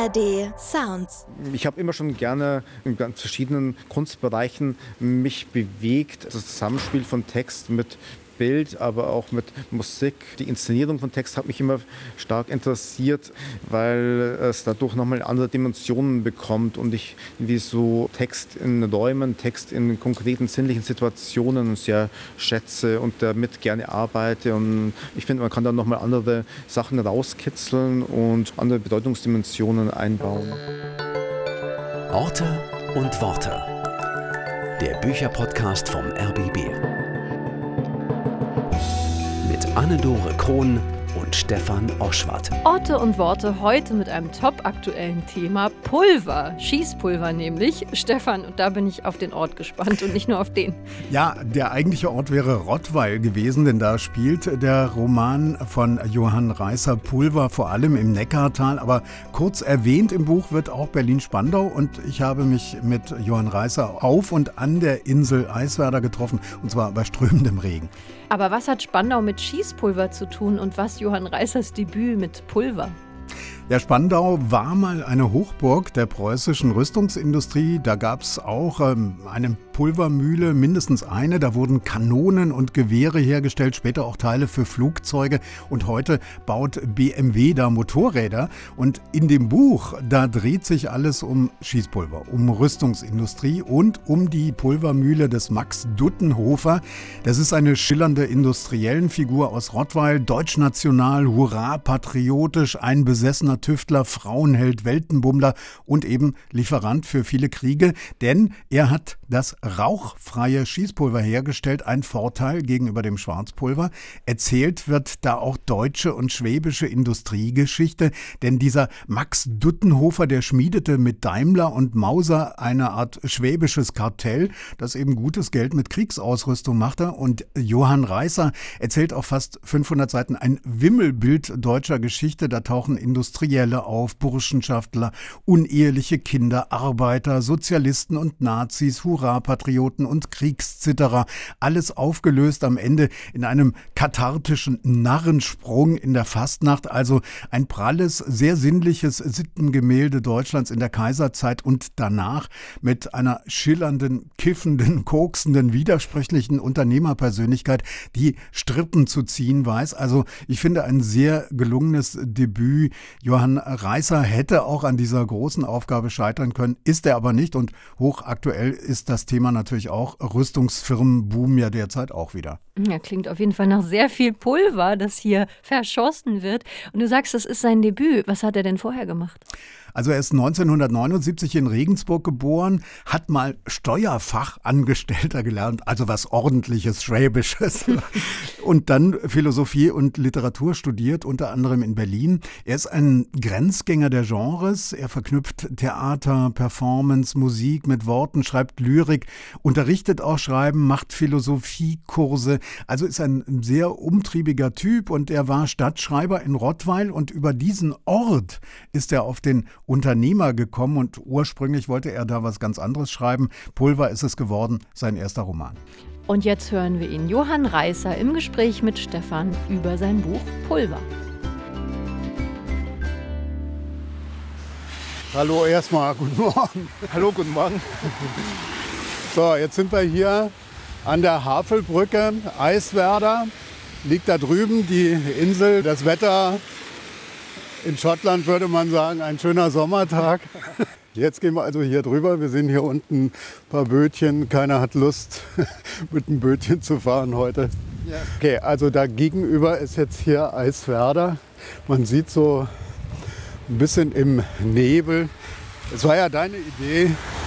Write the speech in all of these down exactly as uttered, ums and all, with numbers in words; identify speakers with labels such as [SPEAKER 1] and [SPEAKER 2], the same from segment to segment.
[SPEAKER 1] A R D Sounds.
[SPEAKER 2] Ich habe immer schon gerne in ganz verschiedenen Kunstbereichen mich bewegt. Das Zusammenspiel von Text mit Bild, aber auch mit Musik. Die Inszenierung von Text hat mich immer stark interessiert, weil es dadurch nochmal andere Dimensionen bekommt und ich wie so Text in Räumen, Text in konkreten sinnlichen Situationen sehr schätze und damit gerne arbeite. Und ich finde, man kann da nochmal andere Sachen rauskitzeln und andere Bedeutungsdimensionen einbauen.
[SPEAKER 3] Orte und Worte. Der Bücherpodcast vom R B B. Mit Anne-Dore Krohn und Stefan Oschwart.
[SPEAKER 4] Orte und Worte heute mit einem topaktuellen Thema: Pulver, Schießpulver nämlich. Stefan, und da bin ich auf den Ort gespannt und nicht nur auf den.
[SPEAKER 5] Ja, der eigentliche Ort wäre Rottweil gewesen, denn da spielt der Roman von Johann Reißer Pulver vor allem im Neckartal. Aber kurz erwähnt im Buch wird auch Berlin-Spandau und ich habe mich mit Johann Reißer auf und an der Insel Eiswerder getroffen, und zwar bei strömendem Regen.
[SPEAKER 4] Aber was hat Spandau mit Schießpulver zu tun und was Johann Reißers Debüt mit Pulver?
[SPEAKER 5] Ja, Spandau war mal eine Hochburg der preußischen Rüstungsindustrie. Da gab es auch ähm, eine Pulvermühle, mindestens eine. Da wurden Kanonen und Gewehre hergestellt, später auch Teile für Flugzeuge. Und heute baut B M W da Motorräder. Und in dem Buch, da dreht sich alles um Schießpulver, um Rüstungsindustrie und um die Pulvermühle des Max Duttenhofer. Das ist eine schillernde Industriellenfigur aus Rottweil, deutschnational, hurra, patriotisch, ein besessener Tüftler, Frauenheld, Weltenbummler und eben Lieferant für viele Kriege, denn er hat das rauchfreie Schießpulver hergestellt, ein Vorteil gegenüber dem Schwarzpulver. Erzählt wird da auch deutsche und schwäbische Industriegeschichte, denn dieser Max Duttenhofer, der schmiedete mit Daimler und Mauser eine Art schwäbisches Kartell, das eben gutes Geld mit Kriegsausrüstung machte, und Johann Reißer erzählt auf fast fünfhundert Seiten ein Wimmelbild deutscher Geschichte. Da tauchen Industrielle auf, Burschenschaftler, uneheliche Kinder, Arbeiter, Sozialisten und Nazis, Hurra-Patrioten und Kriegszitterer. Alles aufgelöst am Ende in einem kathartischen Narrensprung in der Fastnacht. Also ein pralles, sehr sinnliches Sittengemälde Deutschlands in der Kaiserzeit und danach mit einer schillernden, kiffenden, koksenden, widersprüchlichen Unternehmerpersönlichkeit, die Strippen zu ziehen weiß. Also ich finde ein sehr gelungenes Debüt. Johann Reißer hätte auch an dieser großen Aufgabe scheitern können, ist er aber nicht, und hochaktuell ist das Thema natürlich auch. Rüstungsfirmen boomen ja derzeit auch wieder.
[SPEAKER 4] Ja, klingt auf jeden Fall nach sehr viel Pulver, das hier verschossen wird. Und du sagst, das ist sein Debüt. Was hat er denn vorher gemacht?
[SPEAKER 5] Also er ist neunzehnhundertneunundsiebzig in Regensburg geboren, hat mal Steuerfachangestellter gelernt, also was Ordentliches, Schwäbisches. Und dann Philosophie und Literatur studiert, unter anderem in Berlin. Er ist ein Grenzgänger der Genres. Er verknüpft Theater, Performance, Musik mit Worten, schreibt Lyrik, unterrichtet auch Schreiben, macht Philosophiekurse. Also ist ein sehr umtriebiger Typ, und er war Stadtschreiber in Rottweil, und über diesen Ort ist er auf den Unternehmer gekommen, und ursprünglich wollte er da was ganz anderes schreiben. Pulver ist es geworden, sein erster Roman.
[SPEAKER 4] Und jetzt hören wir ihn, Johann Reißer, im Gespräch mit Stefan über sein Buch Pulver.
[SPEAKER 6] Hallo erstmal, guten Morgen.
[SPEAKER 2] Hallo, guten Morgen.
[SPEAKER 6] So, jetzt sind wir hier an der Havelbrücke, Eiswerder. Liegt da drüben die Insel, das Wetter. In Schottland würde man sagen, ein schöner Sommertag. Jetzt gehen wir also hier drüber. Wir sehen hier unten ein paar Bötchen. Keiner hat Lust, mit einem Bötchen zu fahren heute. Ja. Okay, also da gegenüber ist jetzt hier Eiswerder. Man sieht so ein bisschen im Nebel. Es war ja deine Idee,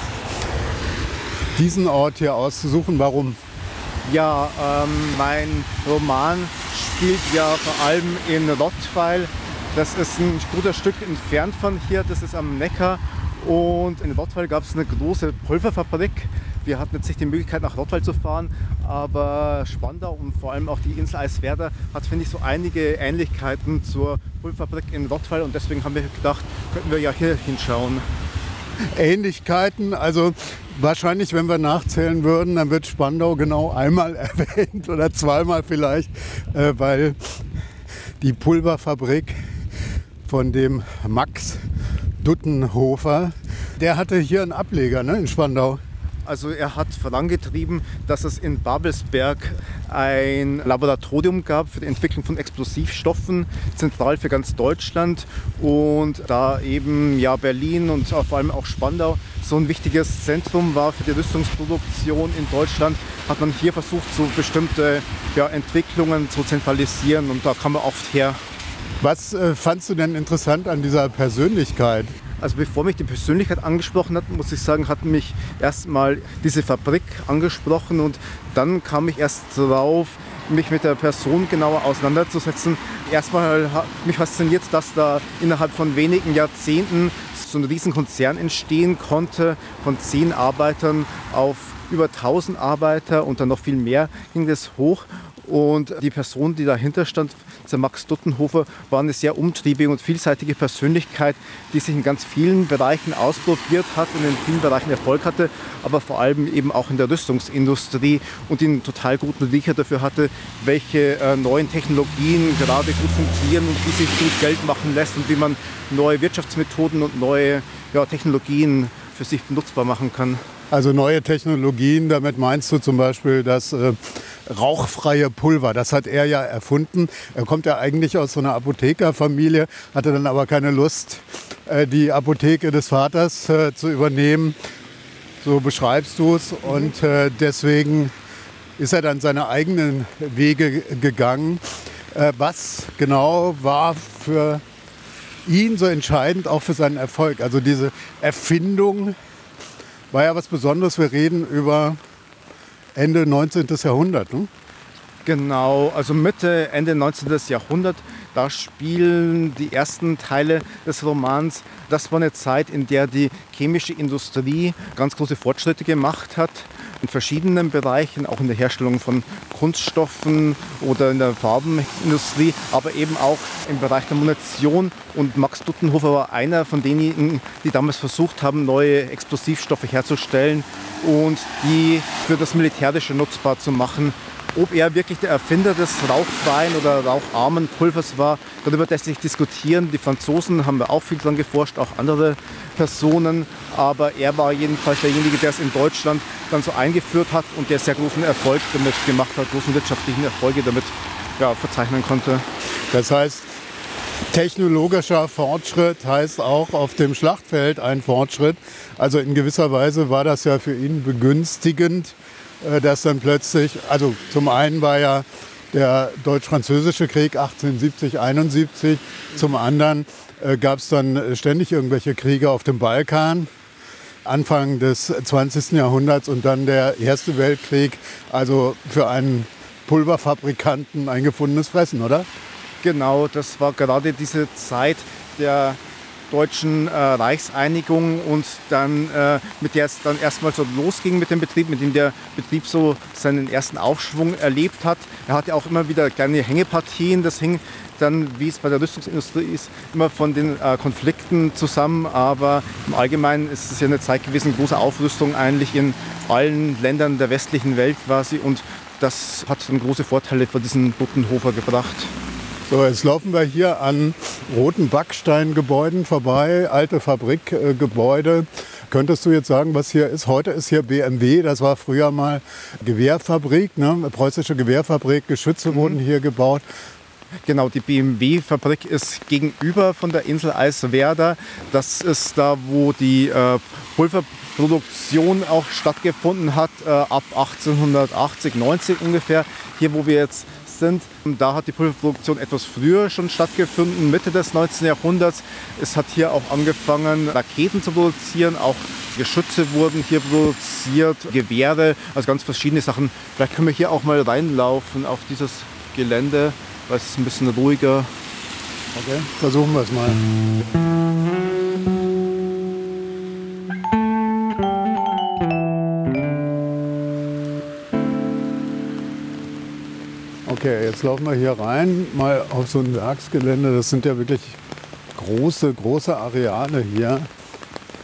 [SPEAKER 6] diesen Ort hier auszusuchen. Warum?
[SPEAKER 2] Ja, ähm, mein Roman spielt ja vor allem in Rottweil. Das ist ein gutes Stück entfernt von hier, das ist am Neckar. Und in Rottweil gab es eine große Pulverfabrik. Wir hatten jetzt nicht die Möglichkeit, nach Rottweil zu fahren, aber Spandau und vor allem auch die Insel Eiswerder hat, finde ich, so einige Ähnlichkeiten zur Pulverfabrik in Rottweil. Und deswegen haben wir gedacht, könnten wir ja hier hinschauen.
[SPEAKER 6] Ähnlichkeiten, also wahrscheinlich, wenn wir nachzählen würden, dann wird Spandau genau einmal erwähnt oder zweimal vielleicht, äh, weil die Pulverfabrik von dem Max Duttenhofer. Der hatte hier einen Ableger, ne, in Spandau.
[SPEAKER 2] Also er hat vorangetrieben, dass es in Babelsberg ein Laboratorium gab für die Entwicklung von Explosivstoffen, zentral für ganz Deutschland. Und da eben ja, Berlin und vor allem auch Spandau so ein wichtiges Zentrum war für die Rüstungsproduktion in Deutschland, hat man hier versucht, so bestimmte ja, Entwicklungen zu zentralisieren. Und da kam man oft her.
[SPEAKER 6] Was äh, fandst du denn interessant an dieser Persönlichkeit?
[SPEAKER 2] Also bevor mich die Persönlichkeit angesprochen hat, muss ich sagen, hat mich erstmal diese Fabrik angesprochen und dann kam ich erst drauf, mich mit der Person genauer auseinanderzusetzen. Erstmal hat mich fasziniert, dass da innerhalb von wenigen Jahrzehnten so ein Riesenkonzern entstehen konnte, von zehn Arbeitern auf über tausend Arbeiter und dann noch viel mehr ging das hoch. Und die Person, die dahinter stand, der Max Duttenhofer, war eine sehr umtriebige und vielseitige Persönlichkeit, die sich in ganz vielen Bereichen ausprobiert hat und in vielen Bereichen Erfolg hatte, aber vor allem eben auch in der Rüstungsindustrie und einen total guten Riecher dafür hatte, welche äh, neuen Technologien gerade gut funktionieren und wie sich gut Geld machen lässt und wie man neue Wirtschaftsmethoden und neue ja, Technologien für sich benutzbar machen kann.
[SPEAKER 6] Also neue Technologien, damit meinst du zum Beispiel das äh, rauchfreie Pulver. Das hat er ja erfunden. Er kommt ja eigentlich aus so einer Apothekerfamilie, hatte dann aber keine Lust, äh, die Apotheke des Vaters äh, zu übernehmen. So beschreibst du es. Und äh, deswegen ist er dann seine eigenen Wege gegangen. Äh, was genau war für ihn so entscheidend, auch für seinen Erfolg? Also diese Erfindung war ja was Besonderes. Wir reden über Ende neunzehnten. Jahrhundert. Ne?
[SPEAKER 2] Genau, also Mitte, Ende neunzehnten. Jahrhundert, da spielen die ersten Teile des Romans. Das war eine Zeit, in der die chemische Industrie ganz große Fortschritte gemacht hat. In verschiedenen Bereichen, auch in der Herstellung von Kunststoffen oder in der Farbenindustrie, aber eben auch im Bereich der Munition. Und Max Duttenhofer war einer von denjenigen, die damals versucht haben, neue Explosivstoffe herzustellen und die für das Militärische nutzbar zu machen. Ob er wirklich der Erfinder des rauchfreien oder raucharmen Pulvers war, darüber lässt sich diskutieren. Die Franzosen haben da auch viel dran geforscht, auch andere Personen. Aber er war jedenfalls derjenige, der es in Deutschland dann so eingeführt hat und der sehr großen Erfolg damit gemacht hat, großen wirtschaftlichen Erfolge damit ja, verzeichnen konnte.
[SPEAKER 6] Das heißt, technologischer Fortschritt heißt auch auf dem Schlachtfeld ein Fortschritt. Also in gewisser Weise war das ja für ihn begünstigend, dass dann plötzlich, also zum einen war ja der Deutsch-Französische Krieg achtzehnhundertsiebzig, einundsiebzig, zum anderen äh, gab es dann ständig irgendwelche Kriege auf dem Balkan, Anfang des zwanzigsten. Jahrhunderts und dann der Erste Weltkrieg, also für einen Pulverfabrikanten ein gefundenes Fressen, oder?
[SPEAKER 2] Genau, das war gerade diese Zeit der deutschen äh, Reichseinigung und dann äh, mit der es dann erstmal so losging mit dem Betrieb, mit dem der Betrieb so seinen ersten Aufschwung erlebt hat. Er hatte auch immer wieder kleine Hängepartien, das hing dann, wie es bei der Rüstungsindustrie ist, immer von den äh, Konflikten zusammen, aber im Allgemeinen ist es ja eine Zeit gewesen, große Aufrüstung eigentlich in allen Ländern der westlichen Welt quasi und das hat dann große Vorteile für diesen Duttenhofer gebracht.
[SPEAKER 6] So, jetzt laufen wir hier an roten Backsteingebäuden vorbei, alte Fabrikgebäude. Könntest du jetzt sagen, was hier ist? Heute ist hier B M W, das war früher mal Gewehrfabrik, ne? Eine preußische Gewehrfabrik, Geschütze mhm. wurden hier gebaut.
[SPEAKER 2] Genau, die B M W-Fabrik ist gegenüber von der Insel Eiswerder. Das ist da, wo die äh, Pulverproduktion auch stattgefunden hat, äh, ab achtzehnhundertachtzig, neunzig ungefähr. Hier, wo wir jetzt sind, da hat die Pulverproduktion etwas früher schon stattgefunden, Mitte des neunzehnten. Jahrhunderts. Es hat hier auch angefangen, Raketen zu produzieren, auch Geschütze wurden hier produziert, Gewehre, also ganz verschiedene Sachen. Vielleicht können wir hier auch mal reinlaufen auf dieses Gelände, weil es ist ein bisschen ruhiger.
[SPEAKER 6] Okay, versuchen wir es mal. Okay, jetzt laufen wir hier rein, mal auf so ein Werksgelände. Das sind ja wirklich große, große Areale hier.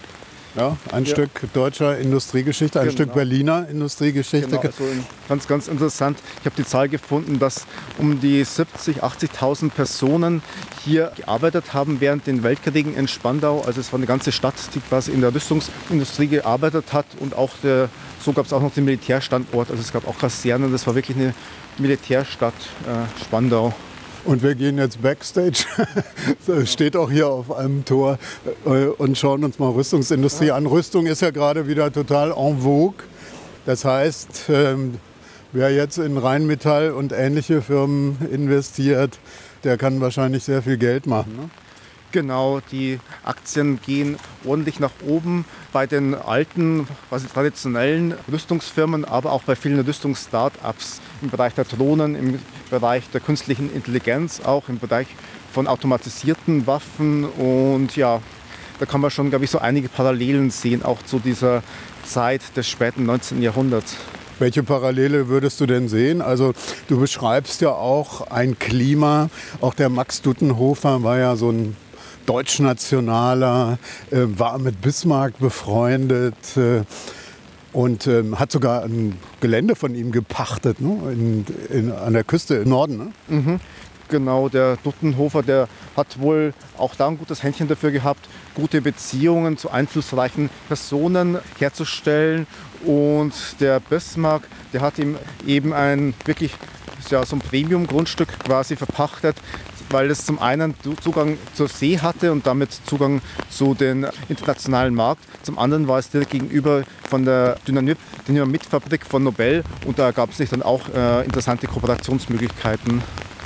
[SPEAKER 6] Ja, ein
[SPEAKER 2] Ja.
[SPEAKER 6] Stück deutscher Industriegeschichte, ein
[SPEAKER 2] Genau.
[SPEAKER 6] Stück Berliner Industriegeschichte.
[SPEAKER 2] Genau, also ganz, ganz interessant. Ich habe die Zahl gefunden, dass um die siebzigtausend, achtzigtausend Personen hier gearbeitet haben während den Weltkriegen in Spandau. Also es war eine ganze Stadt, die quasi in der Rüstungsindustrie gearbeitet hat. Und auch der, so gab es auch noch den Militärstandort. Also es gab auch Kasernen. Das war wirklich eine Militärstadt äh, Spandau.
[SPEAKER 6] Und wir gehen jetzt Backstage, das steht auch hier auf einem Tor, äh, und schauen uns mal Rüstungsindustrie an. Rüstung ist ja gerade wieder total en vogue. Das heißt, ähm, wer jetzt in Rheinmetall und ähnliche Firmen investiert, der kann wahrscheinlich sehr viel Geld machen. Ne?
[SPEAKER 2] Genau, die Aktien gehen ordentlich nach oben bei den alten, quasi traditionellen Rüstungsfirmen, aber auch bei vielen Rüstungs-Startups im Bereich der Drohnen, im Bereich der künstlichen Intelligenz, auch im Bereich von automatisierten Waffen. Und ja, da kann man schon, glaube ich, so einige Parallelen sehen, auch zu dieser Zeit des späten neunzehnten Jahrhunderts.
[SPEAKER 6] Welche Parallele würdest du denn sehen? Also du beschreibst ja auch ein Klima, auch der Max Duttenhofer war ja so ein Deutschnationaler, äh, war mit Bismarck befreundet äh, und äh, hat sogar ein Gelände von ihm gepachtet, ne? in, in, an der Küste im Norden. Ne?
[SPEAKER 2] Mhm. Genau, der Duttenhofer, der hat wohl auch da ein gutes Händchen dafür gehabt, gute Beziehungen zu einflussreichen Personen herzustellen. Und der Bismarck, der hat ihm eben ein wirklich ja, so ein Premium-Grundstück quasi verpachtet, weil es zum einen Zugang zur See hatte und damit Zugang zu den internationalen Markt. Zum anderen war es direkt gegenüber von der Dynamit, Dynamitfabrik von Nobel und da gab es sich dann auch äh, interessante Kooperationsmöglichkeiten.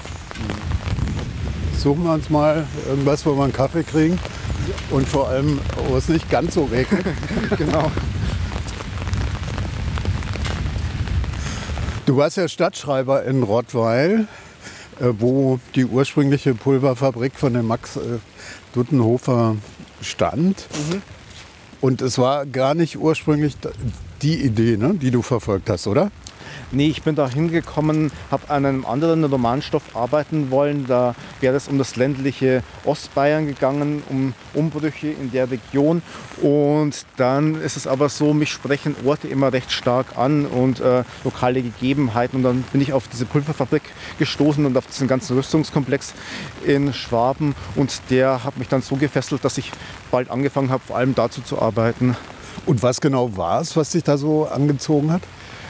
[SPEAKER 6] Suchen wir uns mal irgendwas, wo wir einen Kaffee kriegen und vor allem, wo es nicht ganz so regnet.
[SPEAKER 2] Genau.
[SPEAKER 6] Du warst ja Stadtschreiber in Rottweil, wo die ursprüngliche Pulverfabrik von dem Max Duttenhofer stand. Mhm. Und es war gar nicht ursprünglich die Idee, ne, die du verfolgt hast, oder?
[SPEAKER 2] Nee, ich bin da hingekommen, habe an einem anderen Romanstoff arbeiten wollen. Da wäre es um das ländliche Ostbayern gegangen, um Umbrüche in der Region. Und dann ist es aber so, mich sprechen Orte immer recht stark an und äh, lokale Gegebenheiten. Und dann bin ich auf diese Pulverfabrik gestoßen und auf diesen ganzen Rüstungskomplex in Schwaben. Und der hat mich dann so gefesselt, dass ich bald angefangen habe, vor allem dazu zu arbeiten.
[SPEAKER 6] Und was genau war es, was dich da so angezogen hat?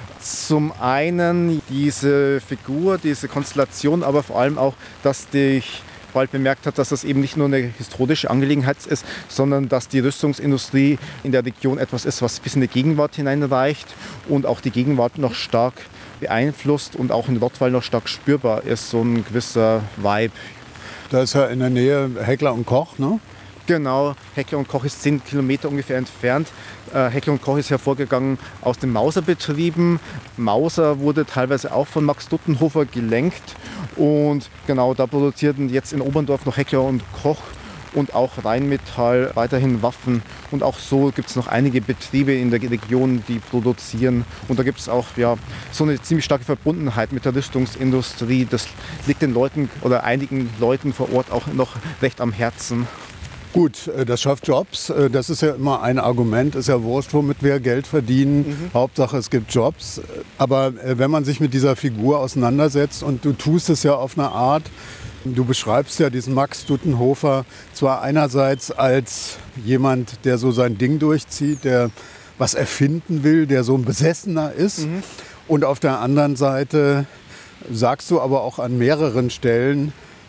[SPEAKER 2] Zum einen diese Figur, diese Konstellation, aber vor allem auch, dass ich bald bemerkt habe, dass das eben nicht nur eine historische Angelegenheit ist, sondern dass die Rüstungsindustrie in der Region etwas ist, was bis in die Gegenwart hineinreicht und auch die Gegenwart noch stark beeinflusst und auch in Rottweil noch stark spürbar ist, so ein gewisser Vibe.
[SPEAKER 6] Da ist ja in der Nähe Heckler und Koch, ne?
[SPEAKER 2] Genau, Heckler und Koch ist zehn Kilometer ungefähr entfernt. Äh, Heckler und Koch ist hervorgegangen aus den Mauser-Betrieben. Mauser wurde teilweise auch von Max Duttenhofer gelenkt. Und genau, da produzierten jetzt in Oberndorf noch Heckler und Koch und auch Rheinmetall weiterhin Waffen. Und auch so gibt es noch einige Betriebe in der Region, die produzieren. Und da gibt es auch ja, so eine ziemlich starke Verbundenheit mit der Rüstungsindustrie. Das liegt den Leuten oder einigen Leuten vor Ort auch noch recht am Herzen.
[SPEAKER 6] Gut, das schafft Jobs. Das ist ja immer ein Argument. Ist ja wurscht, womit wir Geld verdienen. Mhm. Hauptsache, es gibt Jobs. Aber wenn man sich mit dieser Figur auseinandersetzt und du tust es ja auf eine Art, du beschreibst ja diesen Max Duttenhofer zwar einerseits als jemand, der so sein Ding durchzieht, der was erfinden will, der so ein Besessener ist. Mhm. Und auf der anderen Seite sagst du aber auch an mehreren Stellen,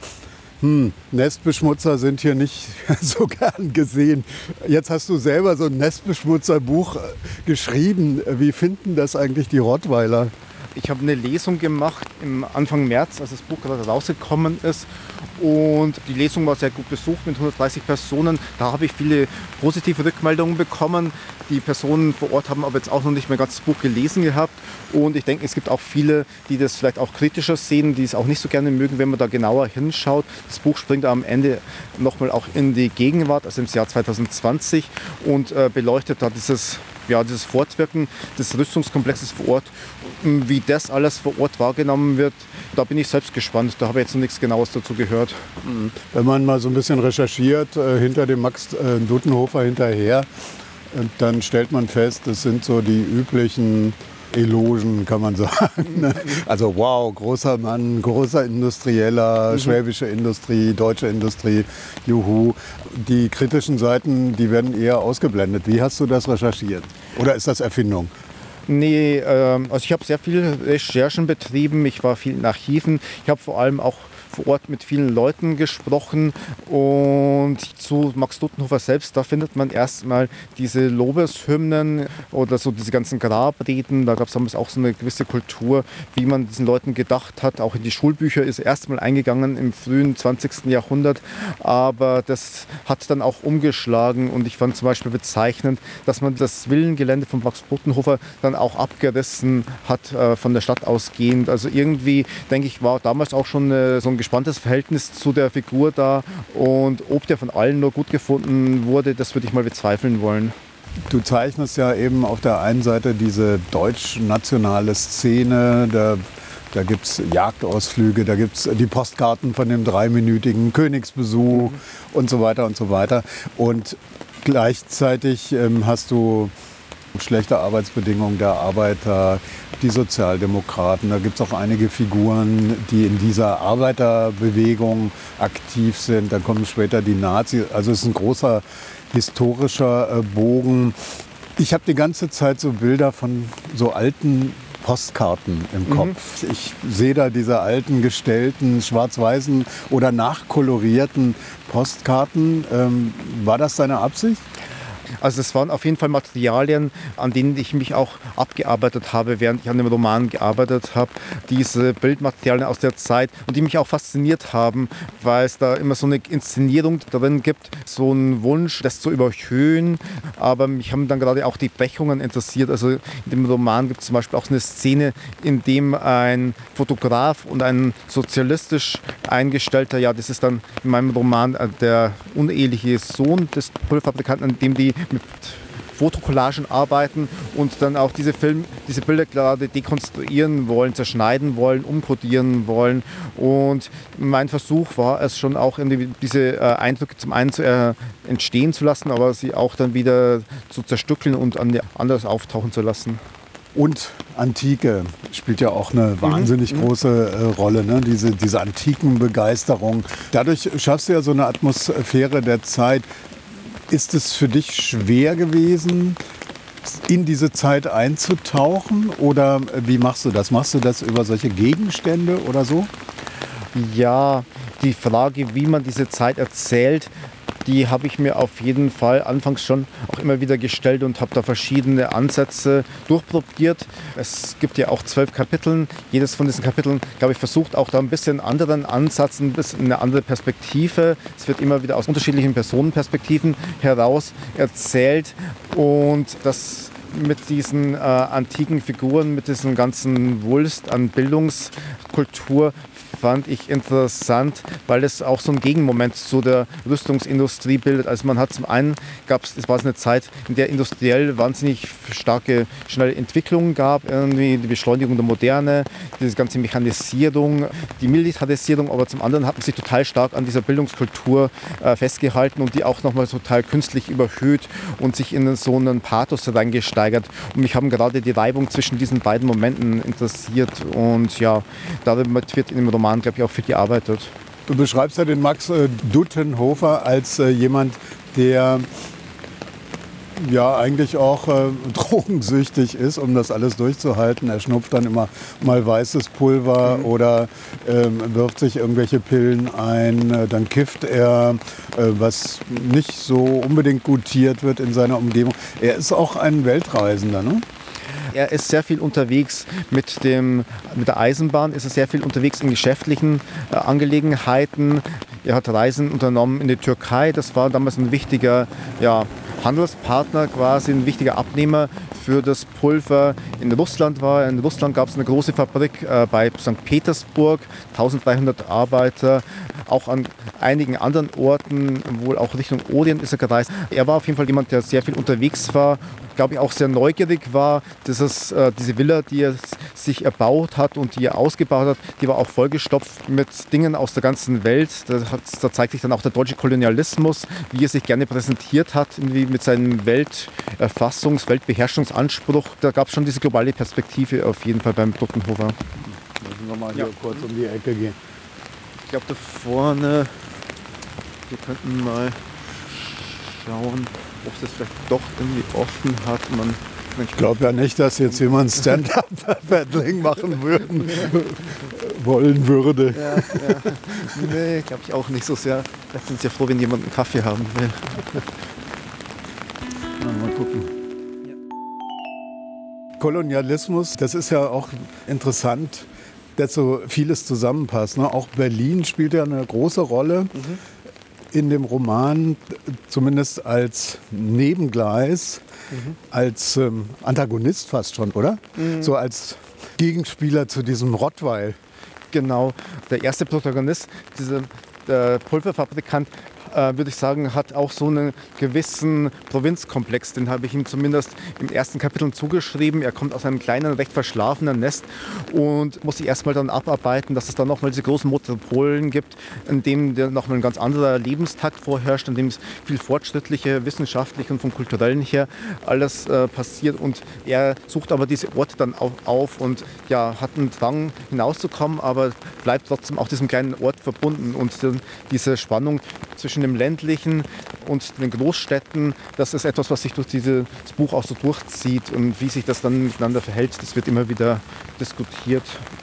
[SPEAKER 6] Hm, Nestbeschmutzer sind hier nicht so gern gesehen. Jetzt hast du selber so ein Nestbeschmutzerbuch geschrieben. Wie finden das eigentlich die Rottweiler?
[SPEAKER 2] Ich habe eine Lesung gemacht im Anfang März, als das Buch gerade rausgekommen ist. Und die Lesung war sehr gut besucht mit hundertdreißig Personen. Da habe ich viele positive Rückmeldungen bekommen. Die Personen vor Ort haben aber jetzt auch noch nicht mehr ganz das Buch gelesen gehabt. Und ich denke, es gibt auch viele, die das vielleicht auch kritischer sehen, die es auch nicht so gerne mögen, wenn man da genauer hinschaut. Das Buch springt am Ende nochmal auch in die Gegenwart, also ins Jahr zwanzig zwanzig und äh, beleuchtet da dieses, ja, dieses Fortwirken des Rüstungskomplexes vor Ort. Wie das alles vor Ort wahrgenommen wird, da bin ich selbst gespannt. Da habe ich jetzt noch nichts Genaues dazu gehört.
[SPEAKER 6] Wenn man mal so ein bisschen recherchiert, äh, hinter dem Max äh, Duttenhofer hinterher, Und dann stellt man fest, das sind so die üblichen Elogen, kann man sagen. Also wow, großer Mann, großer Industrieller, mhm. schwäbische Industrie, deutsche Industrie, juhu. Die kritischen Seiten, die werden eher ausgeblendet. Wie hast du das recherchiert? Oder ist das Erfindung?
[SPEAKER 2] Nee, ähm, also ich habe sehr viel Recherchen betrieben, ich war viel in Archiven, ich habe vor allem auch vor Ort mit vielen Leuten gesprochen und zu Max Duttenhofer selbst, da findet man erstmal diese Lobeshymnen oder so diese ganzen Grabreden, da gab es damals auch so eine gewisse Kultur, wie man diesen Leuten gedacht hat, auch in die Schulbücher ist erstmal eingegangen im frühen zwanzigsten Jahrhundert, aber das hat dann auch umgeschlagen und ich fand zum Beispiel bezeichnend, dass man das Villengelände von Max Duttenhofer dann auch abgerissen hat, äh, von der Stadt ausgehend, also irgendwie, denke ich, war damals auch schon äh, so ein gespanntes Verhältnis zu der Figur da und ob der von allen nur gut gefunden wurde, das würde ich mal bezweifeln wollen.
[SPEAKER 6] Du zeichnest ja eben auf der einen Seite diese deutsch-nationale Szene, da, da gibt es Jagdausflüge, da gibt es die Postkarten von dem dreiminütigen Königsbesuch mhm. und so weiter und so weiter. Und gleichzeitig ähm, hast du schlechte Arbeitsbedingungen der Arbeiter, die Sozialdemokraten. Da gibt es auch einige Figuren, die in dieser Arbeiterbewegung aktiv sind. Dann kommen später die Nazis. Also es ist ein großer historischer Bogen. Ich habe die ganze Zeit so Bilder von so alten Postkarten im Kopf. Mhm. Ich sehe da diese alten, gestellten, schwarz-weißen oder nachkolorierten Postkarten. Ähm, war das deine Absicht?
[SPEAKER 2] Also es waren auf jeden Fall Materialien, an denen ich mich auch abgearbeitet habe, während ich an dem Roman gearbeitet habe. Diese Bildmaterialien aus der Zeit und die mich auch fasziniert haben, weil es da immer so eine Inszenierung drin gibt, so einen Wunsch, das zu überhöhen. Aber mich haben dann gerade auch die Brechungen interessiert. Also in dem Roman gibt es zum Beispiel auch eine Szene, in dem ein Fotograf und ein sozialistisch eingestellter, ja, das ist dann in meinem Roman der uneheliche Sohn des Pulverfabrikanten, an dem die mit Fotocollagen arbeiten und dann auch diese Film, diese Bilder gerade dekonstruieren wollen, zerschneiden wollen, umkodieren wollen. Und mein Versuch war es schon auch, diese Eindrücke zum einen zu äh, entstehen zu lassen, aber sie auch dann wieder zu zerstückeln und anders auftauchen zu lassen.
[SPEAKER 6] Und Antike spielt ja auch eine wahnsinnig mhm. große äh, Rolle, ne? diese, diese antiken Begeisterung. Dadurch schaffst du ja so eine Atmosphäre der Zeit. Ist es für dich schwer gewesen, in diese Zeit einzutauchen? Oder wie machst du das? Machst du das über solche Gegenstände oder so?
[SPEAKER 2] Ja, die Frage, wie man diese Zeit erzählt, die habe ich mir auf jeden Fall anfangs schon auch immer wieder gestellt und habe da verschiedene Ansätze durchprobiert. Es gibt ja auch zwölf Kapitel. Jedes von diesen Kapiteln, glaube ich, versucht auch da ein bisschen einen anderen Ansatz, ein bisschen eine andere Perspektive. Es wird immer wieder aus unterschiedlichen Personenperspektiven heraus erzählt und das mit diesen äh, antiken Figuren, mit diesem ganzen Wulst an Bildungskultur fand ich interessant, weil es auch so einen Gegenmoment zu der Rüstungsindustrie bildet. Also man hat zum einen, gab es, es war eine Zeit, in der industriell wahnsinnig starke, schnelle Entwicklungen gab, irgendwie die Beschleunigung der Moderne, diese ganze Mechanisierung, die Militarisierung, aber zum anderen hat man sich total stark an dieser Bildungskultur äh, festgehalten und die auch nochmal total künstlich überhöht und sich in so einen Pathos reingesteigert. Und mich haben gerade die Reibung zwischen diesen beiden Momenten interessiert und ja, damit wird in dem Roman, glaube ich, auch für die arbeitet.
[SPEAKER 6] Du beschreibst ja den Max äh, Duttenhofer als äh, jemand, der ja eigentlich auch äh, drogensüchtig ist, um das alles durchzuhalten. Er schnupft dann immer mal weißes Pulver mhm. oder ähm, wirft sich irgendwelche Pillen ein. Äh, dann kifft er, äh, was nicht so unbedingt gutiert wird in seiner Umgebung. Er ist auch ein Weltreisender, ne?
[SPEAKER 2] Er ist sehr viel unterwegs mit, dem, mit der Eisenbahn, ist er sehr viel unterwegs in geschäftlichen äh, Angelegenheiten. Er hat Reisen unternommen in die Türkei, das war damals ein wichtiger ja, Handelspartner, quasi ein wichtiger Abnehmer für das Pulver. In Russland war er, in Russland gab es eine große Fabrik äh, bei Sankt Petersburg, dreizehnhundert Arbeiter. Auch an einigen anderen Orten, wohl auch Richtung Orient ist er gereist. Er war auf jeden Fall jemand, der sehr viel unterwegs war glaube ich, auch sehr neugierig war. Dieses, äh, diese Villa, die er sich erbaut hat und die er ausgebaut hat, die war auch vollgestopft mit Dingen aus der ganzen Welt. Da, hat, da zeigt sich dann auch der deutsche Kolonialismus, wie er sich gerne präsentiert hat, irgendwie mit seinem Welterfassungs-, Weltbeherrschungsanspruch. Da gab es schon diese globale Perspektive auf jeden Fall beim Duttenhofer.
[SPEAKER 6] Müssen wir mal hier
[SPEAKER 2] Ja.
[SPEAKER 6] kurz um die Ecke gehen.
[SPEAKER 2] Ich glaube, da vorne, wir könnten mal schauen, ob es das vielleicht doch irgendwie offen hat. Man,
[SPEAKER 6] Ich glaube ja nicht, dass jetzt jemand Stand-Up-Paddling machen würden, wollen würde.
[SPEAKER 2] Ja, ja. Nee, glaube ich auch nicht so sehr. Vielleicht sind sie ja froh, wenn jemand einen Kaffee haben will.
[SPEAKER 6] Mal gucken. Kolonialismus, das ist ja auch interessant, dass so vieles zusammenpasst. Ne? Auch Berlin spielt ja eine große Rolle mhm. in dem Roman, zumindest als Nebengleis, mhm. als ähm, Antagonist fast schon, oder? Mhm. So als Gegenspieler zu diesem Rottweil.
[SPEAKER 2] Genau, der erste Protagonist, dieser der Pulverfabrikant, äh, würde ich sagen, hat auch so einen gewissen Provinzkomplex. Den habe ich ihm zumindest im ersten Kapitel zugeschrieben. Er kommt aus einem kleinen, recht verschlafenen Nest und muss sich erstmal dann abarbeiten, dass es dann nochmal diese großen Metropolen gibt, in dem nochmal ein ganz anderer Lebenstakt vorherrscht, in dem es viel fortschrittliche, wissenschaftlich und vom Kulturellen her alles äh, passiert. Und er sucht aber diese Orte dann auch auf und ja, hat einen Drang hinauszukommen, aber bleibt trotzdem auch diesem kleinen Ort verbunden. Und äh, diese Spannung zwischen dem ländlichen und den Großstädten, das ist etwas, was sich durch dieses Buch auch so durchzieht. Und wie sich das dann miteinander verhält, das wird immer wieder diskutiert.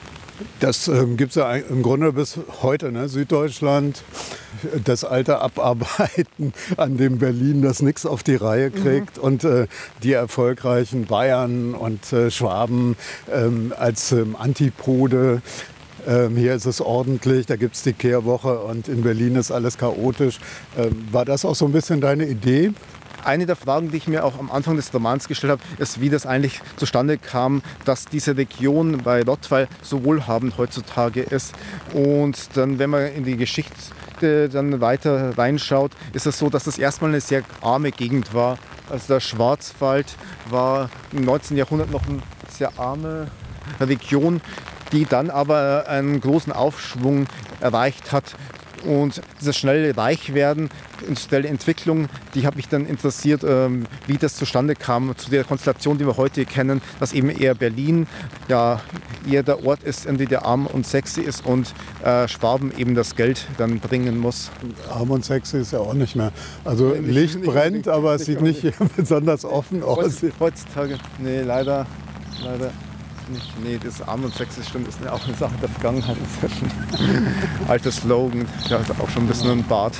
[SPEAKER 6] Das ähm, gibt es ja im Grunde bis heute, ne? Süddeutschland, das alte Abarbeiten, an dem Berlin das nichts auf die Reihe kriegt. Mhm. Und äh, die erfolgreichen Bayern und äh, Schwaben ähm, als ähm, Antipode. Ähm, hier ist es ordentlich, da gibt es die Kehrwoche und in Berlin ist alles chaotisch. Ähm, war das auch so ein bisschen deine Idee?
[SPEAKER 2] Eine der Fragen, die ich mir auch am Anfang des Romans gestellt habe, ist, wie das eigentlich zustande kam, dass diese Region bei Rottweil so wohlhabend heutzutage ist. Und dann, wenn man in die Geschichte dann weiter reinschaut, ist es so, dass das erstmal eine sehr arme Gegend war. Also der Schwarzwald war im neunzehnten Jahrhundert noch eine sehr arme Region, die dann aber einen großen Aufschwung erreicht hat. Und dieses schnelle Reichwerden, industrielle Entwicklung, die hat mich dann interessiert, ähm, wie das zustande kam, zu der Konstellation, die wir heute kennen, dass eben eher Berlin ja eher der Ort ist, in dem der arm und sexy ist und äh, Schwaben eben das Geld dann bringen muss.
[SPEAKER 6] Arm und sexy ist ja auch nicht mehr. Also nee, Licht nicht, brennt, nicht, aber es sieht nicht besonders offen aus.
[SPEAKER 2] Heutzutage, nee, leider, leider. Nicht, nee, das Arm und Sex ist, stimmt, ist auch eine Sache der Vergangenheit inzwischen. Alter Slogan, ja, ist auch schon ein bisschen ein Bart.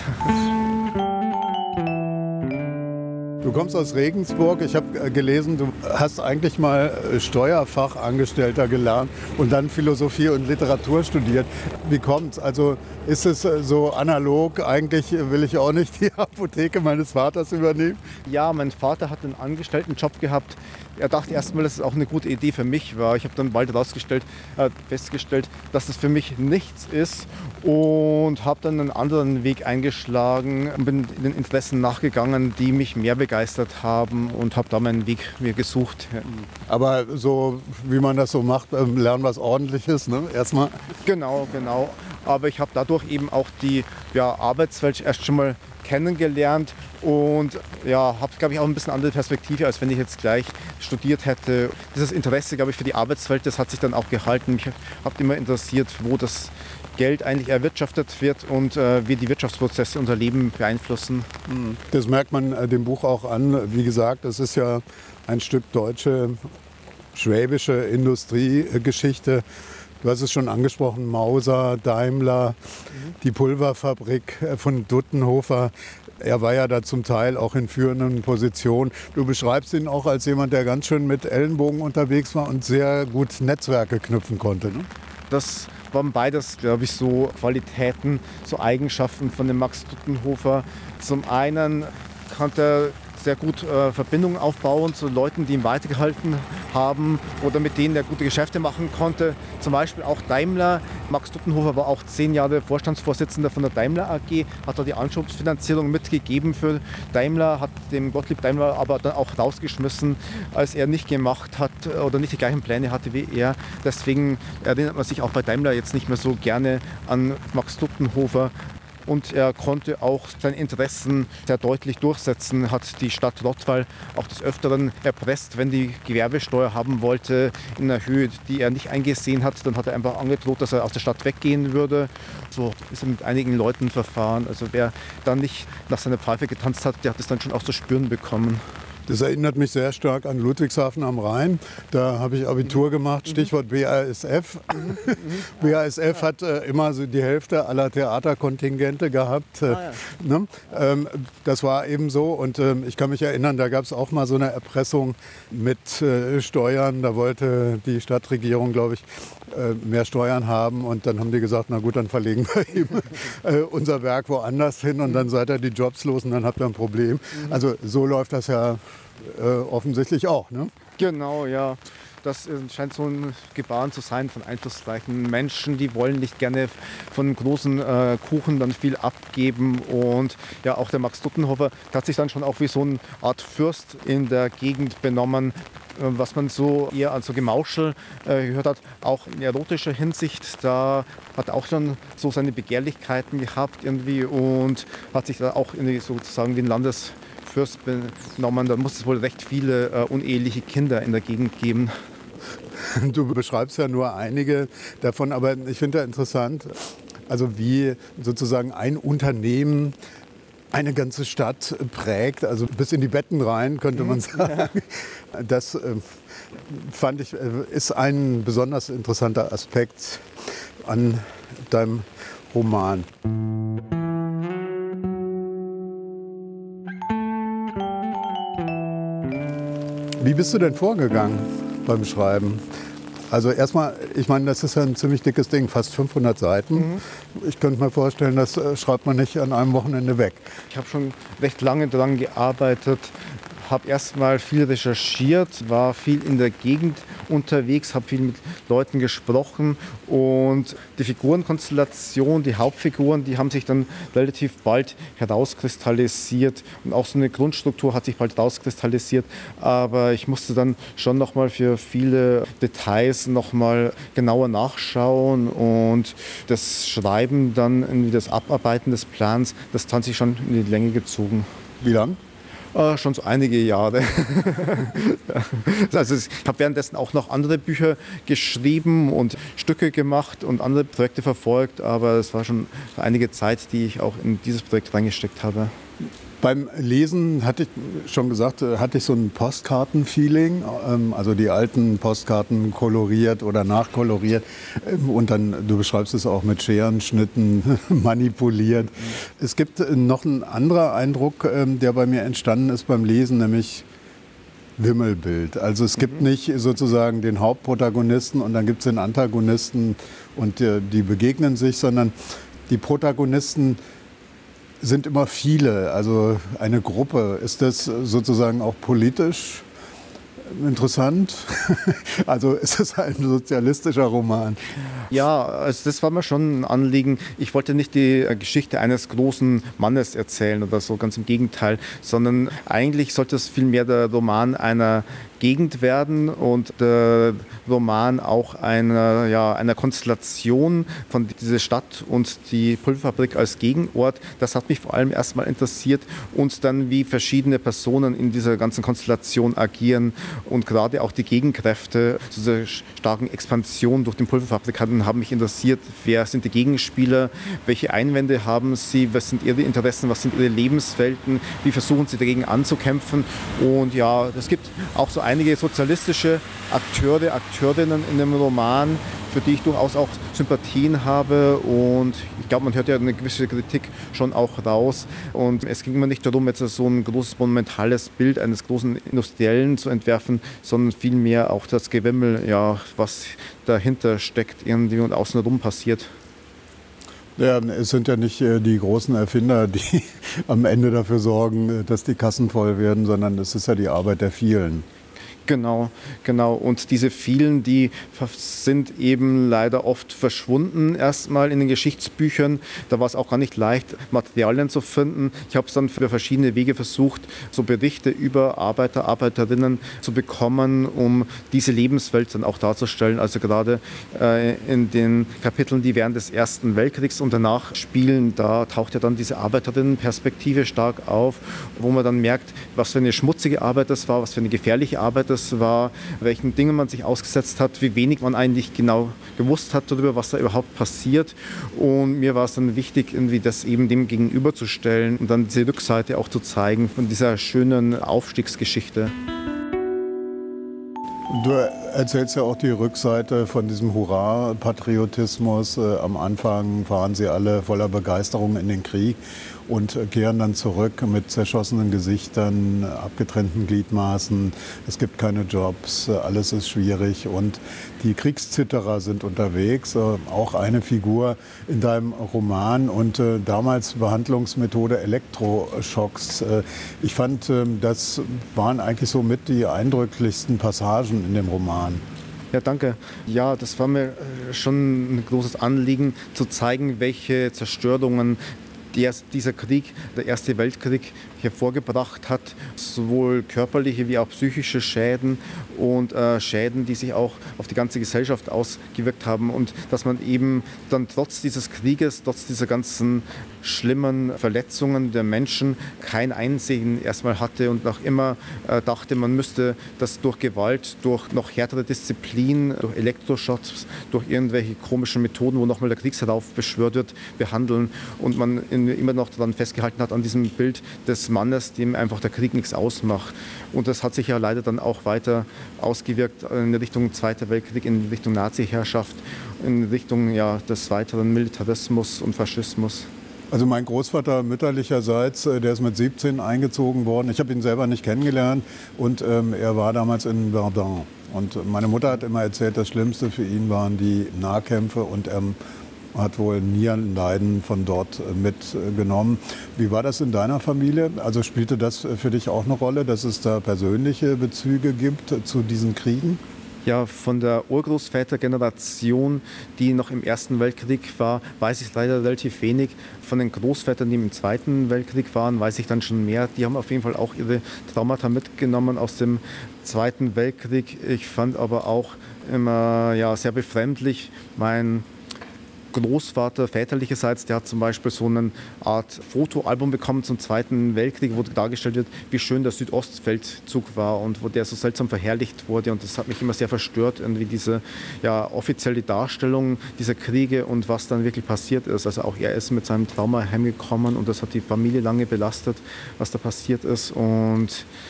[SPEAKER 6] Du kommst aus Regensburg. Ich habe gelesen, du hast eigentlich mal Steuerfachangestellter gelernt und dann Philosophie und Literatur studiert. Wie kommt's? Also ist es so analog? Eigentlich will ich auch nicht die Apotheke meines Vaters übernehmen.
[SPEAKER 2] Ja, mein Vater hat einen Angestelltenjob gehabt. Er dachte erstmal, dass es auch eine gute Idee für mich war. Ich habe dann bald rausgestellt, äh, festgestellt, dass es für mich nichts ist und habe dann einen anderen Weg eingeschlagen, bin den Interessen nachgegangen, die mich mehr begeistert haben und habe da meinen Weg mir gesucht.
[SPEAKER 6] Aber so wie man das so macht, lernen was Ordentliches, ne? Erstmal.
[SPEAKER 2] Genau, genau. Aber ich habe dadurch eben auch die ja, Arbeitswelt erst schon mal kennengelernt und ja, habe, glaube ich, auch ein bisschen andere Perspektive, als wenn ich jetzt gleich studiert hätte. Dieses Interesse, glaube ich, für die Arbeitswelt, das hat sich dann auch gehalten. Mich hat immer interessiert, wo das Geld eigentlich erwirtschaftet wird und äh, wie die Wirtschaftsprozesse unser Leben beeinflussen.
[SPEAKER 6] Das merkt man äh, dem Buch auch an. Wie gesagt, es ist ja ein Stück deutsche, schwäbische Industriegeschichte. Du hast es schon angesprochen, Mauser, Daimler, mhm. die Pulverfabrik von Duttenhofer. Er war ja da zum Teil auch in führenden Positionen. Du beschreibst ihn auch als jemand, der ganz schön mit Ellenbogen unterwegs war und sehr gut Netzwerke knüpfen konnte. Ne?
[SPEAKER 2] Das waren beides, glaube ich, so Qualitäten, so Eigenschaften von dem Max Duttenhofer. Zum einen konnte er sehr gut äh, Verbindungen aufbauen zu Leuten, die ihm weitergeholfen haben oder mit denen er gute Geschäfte machen konnte. Zum Beispiel auch Daimler. Max Duttenhofer war auch zehn Jahre Vorstandsvorsitzender von der Daimler A G, hat da die Anschubsfinanzierung mitgegeben für Daimler, hat dem Gottlieb Daimler aber dann auch rausgeschmissen, als er nicht gemacht hat oder nicht die gleichen Pläne hatte wie er. Deswegen erinnert man sich auch bei Daimler jetzt nicht mehr so gerne an Max Duttenhofer. Und er konnte auch seine Interessen sehr deutlich durchsetzen, hat die Stadt Rottweil auch des Öfteren erpresst, wenn die Gewerbesteuer haben wollte in einer Höhe, die er nicht eingesehen hat. Dann hat er einfach angedroht, dass er aus der Stadt weggehen würde. So ist er mit einigen Leuten verfahren. Also wer dann nicht nach seiner Pfeife getanzt hat, der hat es dann schon auch zu spüren bekommen.
[SPEAKER 6] Das erinnert mich sehr stark an Ludwigshafen am Rhein. Da habe ich Abitur gemacht, Stichwort B A S F. B A S F hat äh, immer so die Hälfte aller Theaterkontingente gehabt. Äh,
[SPEAKER 2] Ah,
[SPEAKER 6] ne? ähm, das war eben so. Und ähm, ich kann mich erinnern, da gab es auch mal so eine Erpressung mit äh, Steuern. Da wollte die Stadtregierung, glaube ich, äh, mehr Steuern haben. Und dann haben die gesagt, na gut, dann verlegen wir eben äh, unser Werk woanders hin. Und dann seid ihr die Jobs los und dann habt ihr ein Problem. Also so läuft das ja Äh, offensichtlich auch, ne?
[SPEAKER 2] Genau, ja. Das scheint so ein Gebaren zu sein von einflussreichen Menschen. Die wollen nicht gerne von großen äh, Kuchen dann viel abgeben. Und ja, auch der Max Duttenhofer der hat sich dann schon auch wie so eine Art Fürst in der Gegend benommen, äh, was man so eher als so Gemauschel äh, gehört hat. Auch in erotischer Hinsicht, da hat er auch schon so seine Begehrlichkeiten gehabt irgendwie und hat sich da auch irgendwie sozusagen den Landes Fürst benommen. Da muss es wohl recht viele äh, uneheliche Kinder in der Gegend geben.
[SPEAKER 6] Du beschreibst ja nur einige davon, aber ich finde ja interessant, also wie sozusagen ein Unternehmen eine ganze Stadt prägt, also bis in die Betten rein, könnte man sagen. Das äh, fand ich, ist ein besonders interessanter Aspekt an deinem Roman. Wie bist du denn vorgegangen beim Schreiben? Also erstmal, ich meine, das ist ja ein ziemlich dickes Ding, fast fünfhundert Seiten. Mhm. Ich könnte mir vorstellen, das schreibt man nicht an einem Wochenende weg.
[SPEAKER 2] Ich habe schon recht lange daran gearbeitet, habe erstmal viel recherchiert, war viel in der Gegend unterwegs, habe viel mit Leuten gesprochen und die Figurenkonstellation, die Hauptfiguren, die haben sich dann relativ bald herauskristallisiert und auch so eine Grundstruktur hat sich bald herauskristallisiert, aber ich musste dann schon nochmal für viele Details nochmal genauer nachschauen und das Schreiben dann, das Abarbeiten des Plans, das hat sich schon in die Länge gezogen.
[SPEAKER 6] Wie lang?
[SPEAKER 2] Äh, schon so einige Jahre. Also ich habe währenddessen auch noch andere Bücher geschrieben und Stücke gemacht und andere Projekte verfolgt, aber es war schon einige Zeit, die ich auch in dieses Projekt reingesteckt habe.
[SPEAKER 6] Beim Lesen, hatte ich schon gesagt, hatte ich so ein Postkarten-Feeling, also die alten Postkarten koloriert oder nachkoloriert und dann, du beschreibst es auch mit Scherenschnitten manipuliert. Es gibt noch einen anderen Eindruck, der bei mir entstanden ist beim Lesen, nämlich Wimmelbild. Also es gibt nicht sozusagen den Hauptprotagonisten und dann gibt es den Antagonisten und die begegnen sich, sondern die Protagonisten sind immer viele, also eine Gruppe. Ist das sozusagen auch politisch interessant? Also ist es ein sozialistischer Roman?
[SPEAKER 2] Ja, also das war mir schon ein Anliegen. Ich wollte nicht die Geschichte eines großen Mannes erzählen oder so, ganz im Gegenteil, sondern eigentlich sollte es vielmehr der Roman einer Gegend werden und der Roman auch einer, ja, einer Konstellation von dieser Stadt und die Pulverfabrik als Gegenort. Das hat mich vor allem erstmal interessiert und dann wie verschiedene Personen in dieser ganzen Konstellation agieren und gerade auch die Gegenkräfte zu dieser starken Expansion durch den Pulverfabrikanten haben mich interessiert. Wer sind die Gegenspieler? Welche Einwände haben sie? Was sind ihre Interessen? Was sind ihre Lebenswelten? Wie versuchen sie dagegen anzukämpfen? Und ja, es gibt auch so einige sozialistische Akteure, Akteurinnen in dem Roman, für die ich durchaus auch Sympathien habe und ich glaube, man hört ja eine gewisse Kritik schon auch raus und es ging mir nicht darum, jetzt so ein großes monumentales Bild eines großen Industriellen zu entwerfen, sondern vielmehr auch das Gewimmel, ja, was dahinter steckt irgendwie und außenrum passiert.
[SPEAKER 6] Ja, es sind ja nicht die großen Erfinder, die am Ende dafür sorgen, dass die Kassen voll werden, sondern es ist ja die Arbeit der vielen.
[SPEAKER 2] Genau, genau. Und diese vielen, die sind eben leider oft verschwunden erstmal in den Geschichtsbüchern. Da war es auch gar nicht leicht, Materialien zu finden. Ich habe es dann für verschiedene Wege versucht, so Berichte über Arbeiter, Arbeiterinnen zu bekommen, um diese Lebenswelt dann auch darzustellen. Also gerade äh, in den Kapiteln, die während des Ersten Weltkriegs und danach spielen, da taucht ja dann diese Arbeiterinnenperspektive stark auf, wo man dann merkt, was für eine schmutzige Arbeit das war, was für eine gefährliche Arbeit das war, welchen Dingen man sich ausgesetzt hat, wie wenig man eigentlich genau gewusst hat darüber, was da überhaupt passiert. Und mir war es dann wichtig, irgendwie das eben dem gegenüberzustellen und dann diese Rückseite auch zu zeigen von dieser schönen Aufstiegsgeschichte.
[SPEAKER 6] Du erzählst ja auch die Rückseite von diesem Hurra-Patriotismus. Äh, am Anfang fahren sie alle voller Begeisterung in den Krieg und kehren dann zurück mit zerschossenen Gesichtern, abgetrennten Gliedmaßen. Es gibt keine Jobs, alles ist schwierig und die Kriegszitterer sind unterwegs. Auch eine Figur in deinem Roman und äh, damals Behandlungsmethode Elektroschocks. Äh, ich fand, äh, das waren eigentlich so mit die eindrücklichsten Passagen in dem Roman.
[SPEAKER 2] Ja, danke. Ja, das war mir schon ein großes Anliegen, zu zeigen, welche Zerstörungen dieser Krieg, der Erste Weltkrieg, hervorgebracht hat, sowohl körperliche wie auch psychische Schäden und äh, Schäden, die sich auch auf die ganze Gesellschaft ausgewirkt haben und dass man eben dann trotz dieses Krieges, trotz dieser ganzen schlimmen Verletzungen der Menschen kein Einsehen erstmal hatte und noch immer äh, dachte, man müsste das durch Gewalt, durch noch härtere Disziplin, durch Elektroschocks, durch irgendwelche komischen Methoden, wo nochmal der Kriegsherauf beschwört wird, behandeln und man in, immer noch daran festgehalten hat an diesem Bild des Mannes, dem einfach der Krieg nichts ausmacht. Und das hat sich ja leider dann auch weiter ausgewirkt in Richtung Zweiter Weltkrieg, in Richtung Nazi-Herrschaft, in Richtung ja, des weiteren Militarismus und Faschismus.
[SPEAKER 6] Also mein Großvater mütterlicherseits, der ist mit siebzehn eingezogen worden. Ich habe ihn selber nicht kennengelernt und ähm, er war damals in Verdun. Und meine Mutter hat immer erzählt, das Schlimmste für ihn waren die Nahkämpfe und er ähm, hat wohl Nierenleiden von dort mitgenommen. Wie war das in deiner Familie? Also spielte das für dich auch eine Rolle, dass es da persönliche Bezüge gibt zu diesen Kriegen?
[SPEAKER 2] Ja, von der Urgroßvätergeneration, die noch im Ersten Weltkrieg war, weiß ich leider relativ wenig. Von den Großvätern, die im Zweiten Weltkrieg waren, weiß ich dann schon mehr. Die haben auf jeden Fall auch ihre Traumata mitgenommen aus dem Zweiten Weltkrieg. Ich fand aber auch immer ja, sehr befremdlich, mein Großvater väterlicherseits, der hat zum Beispiel so eine Art Fotoalbum bekommen zum Zweiten Weltkrieg, wo dargestellt wird, wie schön der Südostfeldzug war und wo der so seltsam verherrlicht wurde. Und das hat mich immer sehr verstört, irgendwie diese ja, offizielle Darstellung dieser Kriege und was dann wirklich passiert ist. Also auch er ist mit seinem Trauma heimgekommen und das hat die Familie lange belastet, was da passiert ist. Und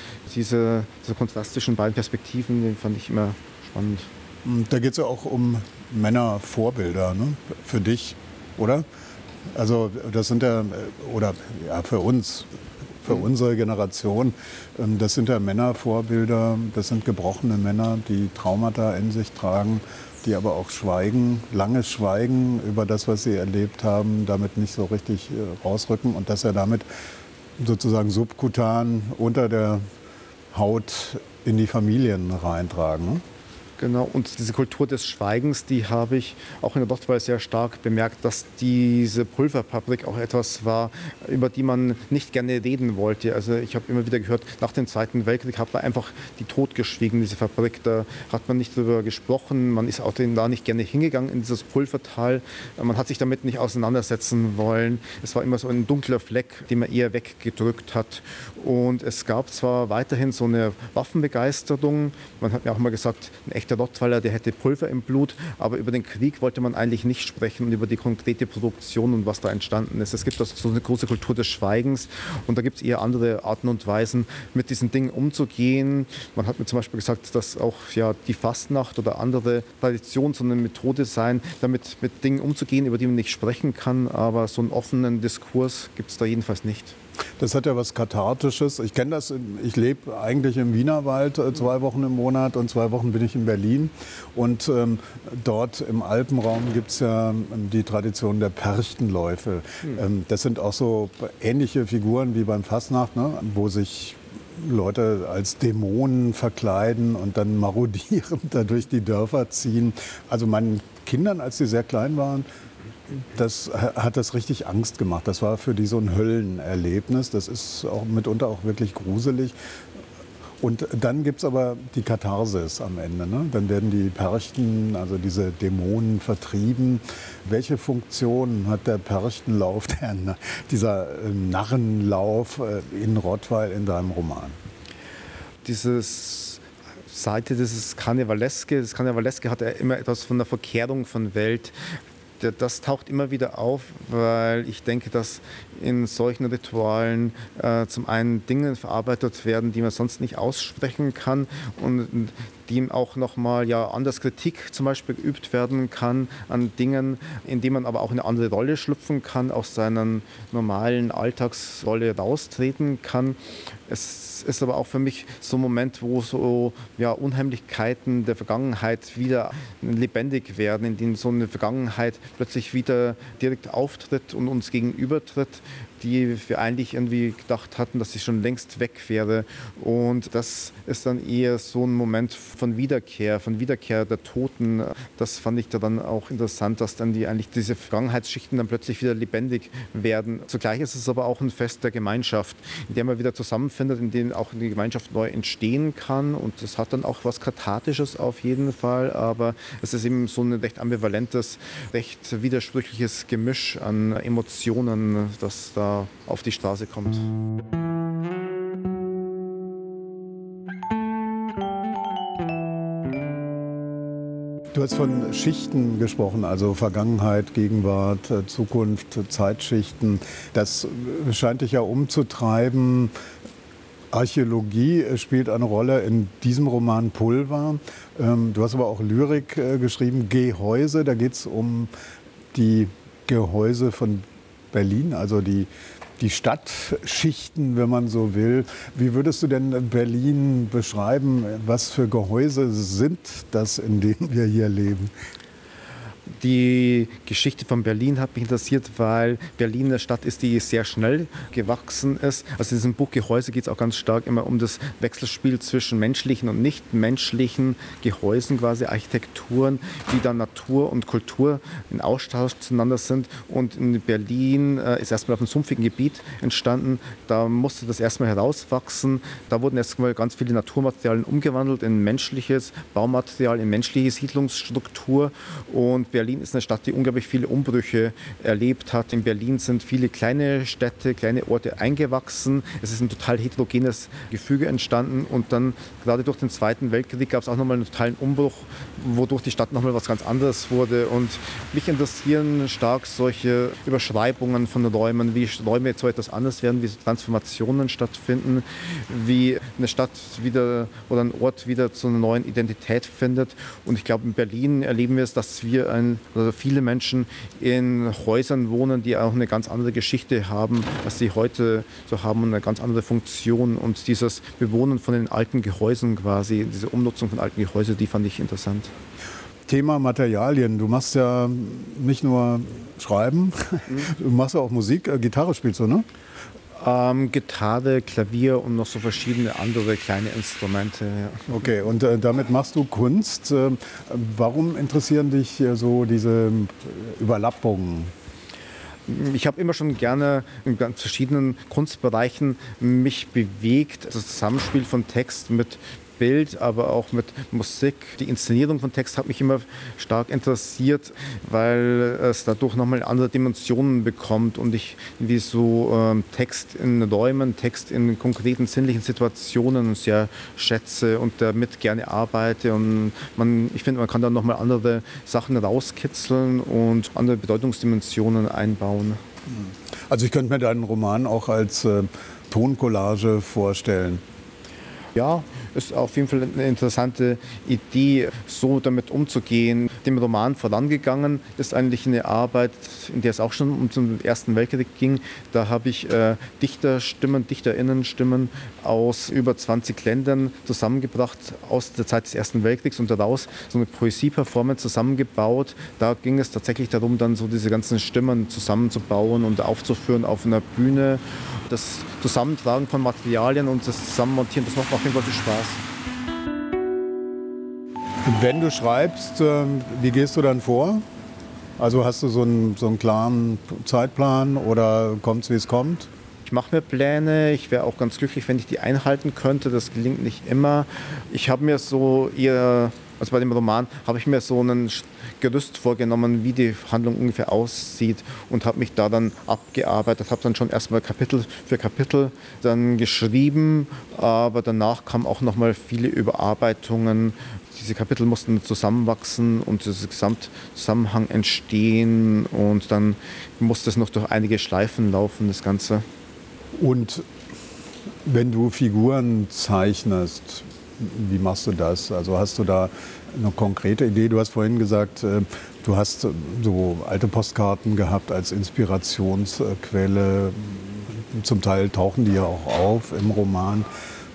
[SPEAKER 2] diese, dieser Kontrast zwischen beiden Perspektiven, den fand ich immer spannend.
[SPEAKER 6] Da geht es ja auch um Männervorbilder, ne? Für dich, oder? Also das sind ja, oder ja, für uns, für unsere Generation, das sind ja Männervorbilder, das sind gebrochene Männer, die Traumata in sich tragen, die aber auch schweigen, langes Schweigen über das, was sie erlebt haben, damit nicht so richtig rausrücken und dass er damit sozusagen subkutan unter der Haut in die Familien reintragen. Ne?
[SPEAKER 2] Genau, und diese Kultur des Schweigens, die habe ich auch in der Doktorarbeit sehr stark bemerkt, dass diese Pulverfabrik auch etwas war, über die man nicht gerne reden wollte. Also ich habe immer wieder gehört, nach dem Zweiten Weltkrieg hat man einfach die totgeschwiegen, diese Fabrik. Da hat man nicht darüber gesprochen, man ist auch da nicht gerne hingegangen in dieses Pulvertal. Man hat sich damit nicht auseinandersetzen wollen. Es war immer so ein dunkler Fleck, den man eher weggedrückt hat. Und es gab zwar weiterhin so eine Waffenbegeisterung, man hat mir auch mal gesagt, ein echter Rottweiler, der hätte Pulver im Blut, aber über den Krieg wollte man eigentlich nicht sprechen und über die konkrete Produktion und was da entstanden ist. Es gibt also so eine große Kultur des Schweigens und da gibt es eher andere Arten und Weisen, mit diesen Dingen umzugehen. Man hat mir zum Beispiel gesagt, dass auch ja, die Fastnacht oder andere Traditionen so eine Methode sein, damit mit Dingen umzugehen, über die man nicht sprechen kann, aber so einen offenen Diskurs gibt es da jedenfalls nicht.
[SPEAKER 6] Das hat ja was Kathartisches. Ich kenne das, ich lebe eigentlich im Wienerwald zwei Wochen im Monat und zwei Wochen bin ich in Berlin. Und ähm, dort im Alpenraum gibt es ja die Tradition der Perchtenläufe. Mhm. Ähm, das sind auch so ähnliche Figuren wie beim Fastnacht, ne, wo sich Leute als Dämonen verkleiden und dann marodierend da durch die Dörfer ziehen. Also meinen Kindern, als sie sehr klein waren, das hat das richtig Angst gemacht. Das war für die so ein Höllenerlebnis. Das ist auch mitunter auch wirklich gruselig. Und dann gibt es aber die Katharsis am Ende. Ne? Dann werden die Perchten, also diese Dämonen, vertrieben. Welche Funktion hat der Perchtenlauf, der, dieser Narrenlauf in Rottweil in deinem Roman?
[SPEAKER 2] Dieses Seite, dieses Karnevaleske, das Karnevaleske hat ja immer etwas von der Verkehrung von Welt. Das taucht immer wieder auf, weil ich denke, dass in solchen Ritualen äh, zum einen Dinge verarbeitet werden, die man sonst nicht aussprechen kann und die auch nochmal ja, anders Kritik zum Beispiel geübt werden kann an Dingen, in denen man aber auch in eine andere Rolle schlüpfen kann, aus seiner normalen Alltagsrolle raustreten kann. Es ist aber auch für mich so ein Moment, wo so ja, Unheimlichkeiten der Vergangenheit wieder lebendig werden, in denen so eine Vergangenheit plötzlich wieder direkt auftritt und uns gegenübertritt, die wir eigentlich irgendwie gedacht hatten, dass sie schon längst weg wäre. Und das ist dann eher so ein Moment von Wiederkehr, von Wiederkehr der Toten. Das fand ich da dann auch interessant, dass dann die eigentlich diese Vergangenheitsschichten dann plötzlich wieder lebendig werden. Zugleich ist es aber auch ein Fest der Gemeinschaft, in dem man wieder zusammenfindet, in dem auch die Gemeinschaft neu entstehen kann. Und das hat dann auch was Kathartisches auf jeden Fall. Aber es ist eben so ein recht ambivalentes, recht widersprüchliches Gemisch an Emotionen, das da auf die Straße kommt.
[SPEAKER 6] Du hast von Schichten gesprochen, also Vergangenheit, Gegenwart, Zukunft, Zeitschichten. Das scheint dich ja umzutreiben. Archäologie spielt eine Rolle in diesem Roman Pulver. Du hast aber auch Lyrik geschrieben, Gehäuse. Da geht es um die Gehäuse von Berlin, also die, die Stadtschichten, wenn man so will. Wie würdest du denn Berlin beschreiben? Was für Gehäuse sind das, in denen wir hier leben?
[SPEAKER 2] Die Geschichte von Berlin hat mich interessiert, weil Berlin eine Stadt ist, die sehr schnell gewachsen ist. Also in diesem Buch Gehäuse geht es auch ganz stark immer um das Wechselspiel zwischen menschlichen und nichtmenschlichen Gehäusen, quasi Architekturen, wie dann Natur und Kultur in Austausch zueinander sind. Und in Berlin äh, ist erstmal auf einem sumpfigen Gebiet entstanden. Da musste das erstmal herauswachsen. Da wurden erstmal ganz viele Naturmaterialien umgewandelt in menschliches Baumaterial, in menschliche Siedlungsstruktur. Und Berlin ist eine Stadt, die unglaublich viele Umbrüche erlebt hat. In Berlin sind viele kleine Städte, kleine Orte eingewachsen. Es ist ein total heterogenes Gefüge entstanden. Und dann gerade durch den Zweiten Weltkrieg gab es auch nochmal einen totalen Umbruch, wodurch die Stadt nochmal was ganz anderes wurde. Und mich interessieren stark solche Überschreibungen von Räumen, wie Räume jetzt so etwas anders werden, wie Transformationen stattfinden, wie eine Stadt wieder oder ein Ort wieder zu einer neuen Identität findet. Und ich glaube, in Berlin erleben wir es, dass wir ein, also viele Menschen in Häusern wohnen, die auch eine ganz andere Geschichte haben, als sie heute so haben, und eine ganz andere Funktion. Und dieses Bewohnen von den alten Gehäusen quasi, diese Umnutzung von alten Gehäusen, die fand ich interessant.
[SPEAKER 6] Thema Materialien. Du machst ja nicht nur Schreiben, du machst ja auch Musik. Gitarre spielst du, ne?
[SPEAKER 2] Ähm, Gitarre, Klavier und noch so verschiedene andere kleine Instrumente. Ja.
[SPEAKER 6] Okay, und äh, damit machst du Kunst. Äh, warum interessieren dich äh, so diese Überlappungen?
[SPEAKER 2] Ich habe immer schon gerne in ganz verschiedenen Kunstbereichen mich bewegt. Das Zusammenspiel von Text mit Bild, aber auch mit Musik. Die Inszenierung von Text hat mich immer stark interessiert, weil es dadurch nochmal andere Dimensionen bekommt und ich wie so ähm, Text in Räumen, Text in konkreten sinnlichen Situationen sehr schätze und damit gerne arbeite. Und man, ich finde, man kann da nochmal andere Sachen rauskitzeln und andere Bedeutungsdimensionen einbauen.
[SPEAKER 6] Also ich könnte mir deinen Roman auch als äh, Toncollage vorstellen.
[SPEAKER 2] Ja, ist auf jeden Fall eine interessante Idee, so damit umzugehen. Dem Roman vorangegangen ist eigentlich eine Arbeit, in der es auch schon um den Ersten Weltkrieg ging. Da habe ich äh, Dichterstimmen, Dichterinnenstimmen aus über zwanzig Ländern zusammengebracht aus der Zeit des Ersten Weltkriegs und daraus so eine Poesie-Performance zusammengebaut. Da ging es tatsächlich darum, dann so diese ganzen Stimmen zusammenzubauen und aufzuführen auf einer Bühne. das Zusammentragen von Materialien und das Zusammenmontieren, das macht auf jeden Fall viel Spaß.
[SPEAKER 6] Wenn du schreibst, wie gehst du dann vor? Also hast du so einen, so einen klaren Zeitplan oder kommt es, wie es kommt?
[SPEAKER 2] Ich mache mir Pläne, ich wäre auch ganz glücklich, wenn ich die einhalten könnte. Das gelingt nicht immer. Ich habe mir so eher, also bei dem Roman, habe ich mir so ein Gerüst vorgenommen, wie die Handlung ungefähr aussieht und habe mich da dann abgearbeitet, habe dann schon erstmal Kapitel für Kapitel dann geschrieben, aber danach kamen auch nochmal viele Überarbeitungen. Diese Kapitel mussten zusammenwachsen und dieser Gesamtzusammenhang entstehen und dann musste es noch durch einige Schleifen laufen, das Ganze. Und wenn du Figuren zeichnest, wie machst du das? Also hast du da eine konkrete Idee? Du hast vorhin gesagt, du hast so alte Postkarten gehabt als Inspirationsquelle. Zum Teil tauchen die ja auch auf im Roman.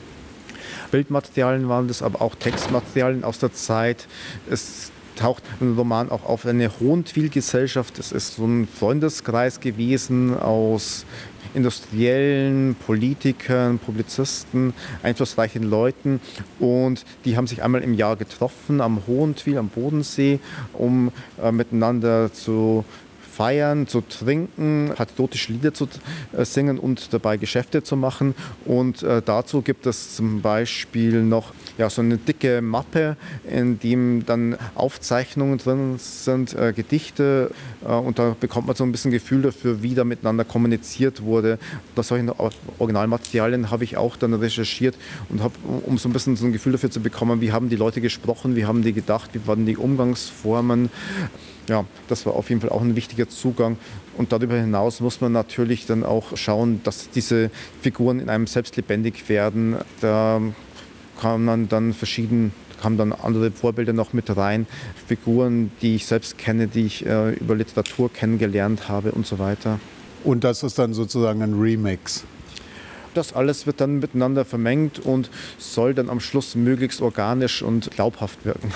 [SPEAKER 2] Bildmaterialien waren das, aber auch Textmaterialien aus der Zeit. Es taucht im Roman auch auf eine Hohentwiel-Gesellschaft. Es ist so ein Freundeskreis gewesen aus Industriellen, Politikern, Publizisten, einflussreichen Leuten. Und die haben sich einmal im Jahr getroffen am Hohentwiel, am Bodensee, um äh, miteinander zu feiern, zu trinken, patriotische Lieder zu äh, singen und dabei Geschäfte zu machen. Und äh, dazu gibt es zum Beispiel noch ja, so eine dicke Mappe, in dem dann Aufzeichnungen drin sind, äh, Gedichte. Äh, und da bekommt man so ein bisschen Gefühl dafür, wie da miteinander kommuniziert wurde. Nach solchen Originalmaterialien habe ich auch dann recherchiert und habe, um so ein bisschen so ein Gefühl dafür zu bekommen, wie haben die Leute gesprochen, wie haben die gedacht, wie waren die Umgangsformen. Ja, das war auf jeden Fall auch ein wichtiger Zugang. Und darüber hinaus muss man natürlich dann auch schauen, dass diese Figuren in einem selbst lebendig werden. Da kann man dann verschieden, kamen dann andere Vorbilder noch mit rein. Figuren, die ich selbst kenne, die ich äh, über Literatur kennengelernt habe und so weiter. Und das ist dann sozusagen ein Remix? Das alles wird dann miteinander vermengt und soll dann am Schluss möglichst organisch und glaubhaft wirken.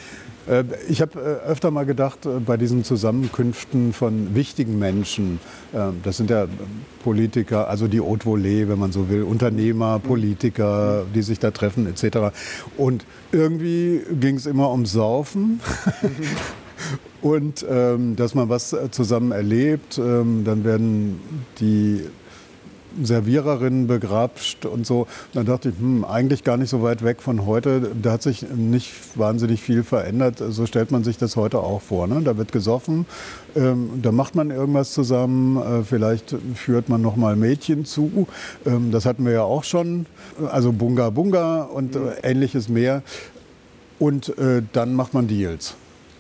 [SPEAKER 2] Ich habe öfter mal gedacht, bei diesen Zusammenkünften von wichtigen Menschen, das sind ja Politiker, also die Haute Volée, wenn man so will, Unternehmer, Politiker, die sich da treffen et cetera. Und irgendwie ging es immer ums Saufen. Und ähm, dass man was zusammen erlebt, ähm, dann werden die Serviererinnen begrapscht und so. Dann dachte ich, hm, eigentlich gar nicht so weit weg von heute. Da hat sich nicht wahnsinnig viel verändert. So stellt man sich das heute auch vor. Ne? Da wird gesoffen, ähm, da macht man irgendwas zusammen. Äh, vielleicht führt man noch mal Mädchen zu. Ähm, das hatten wir ja auch schon. Also Bunga Bunga und äh, ähnliches mehr. Und äh, dann macht man Deals.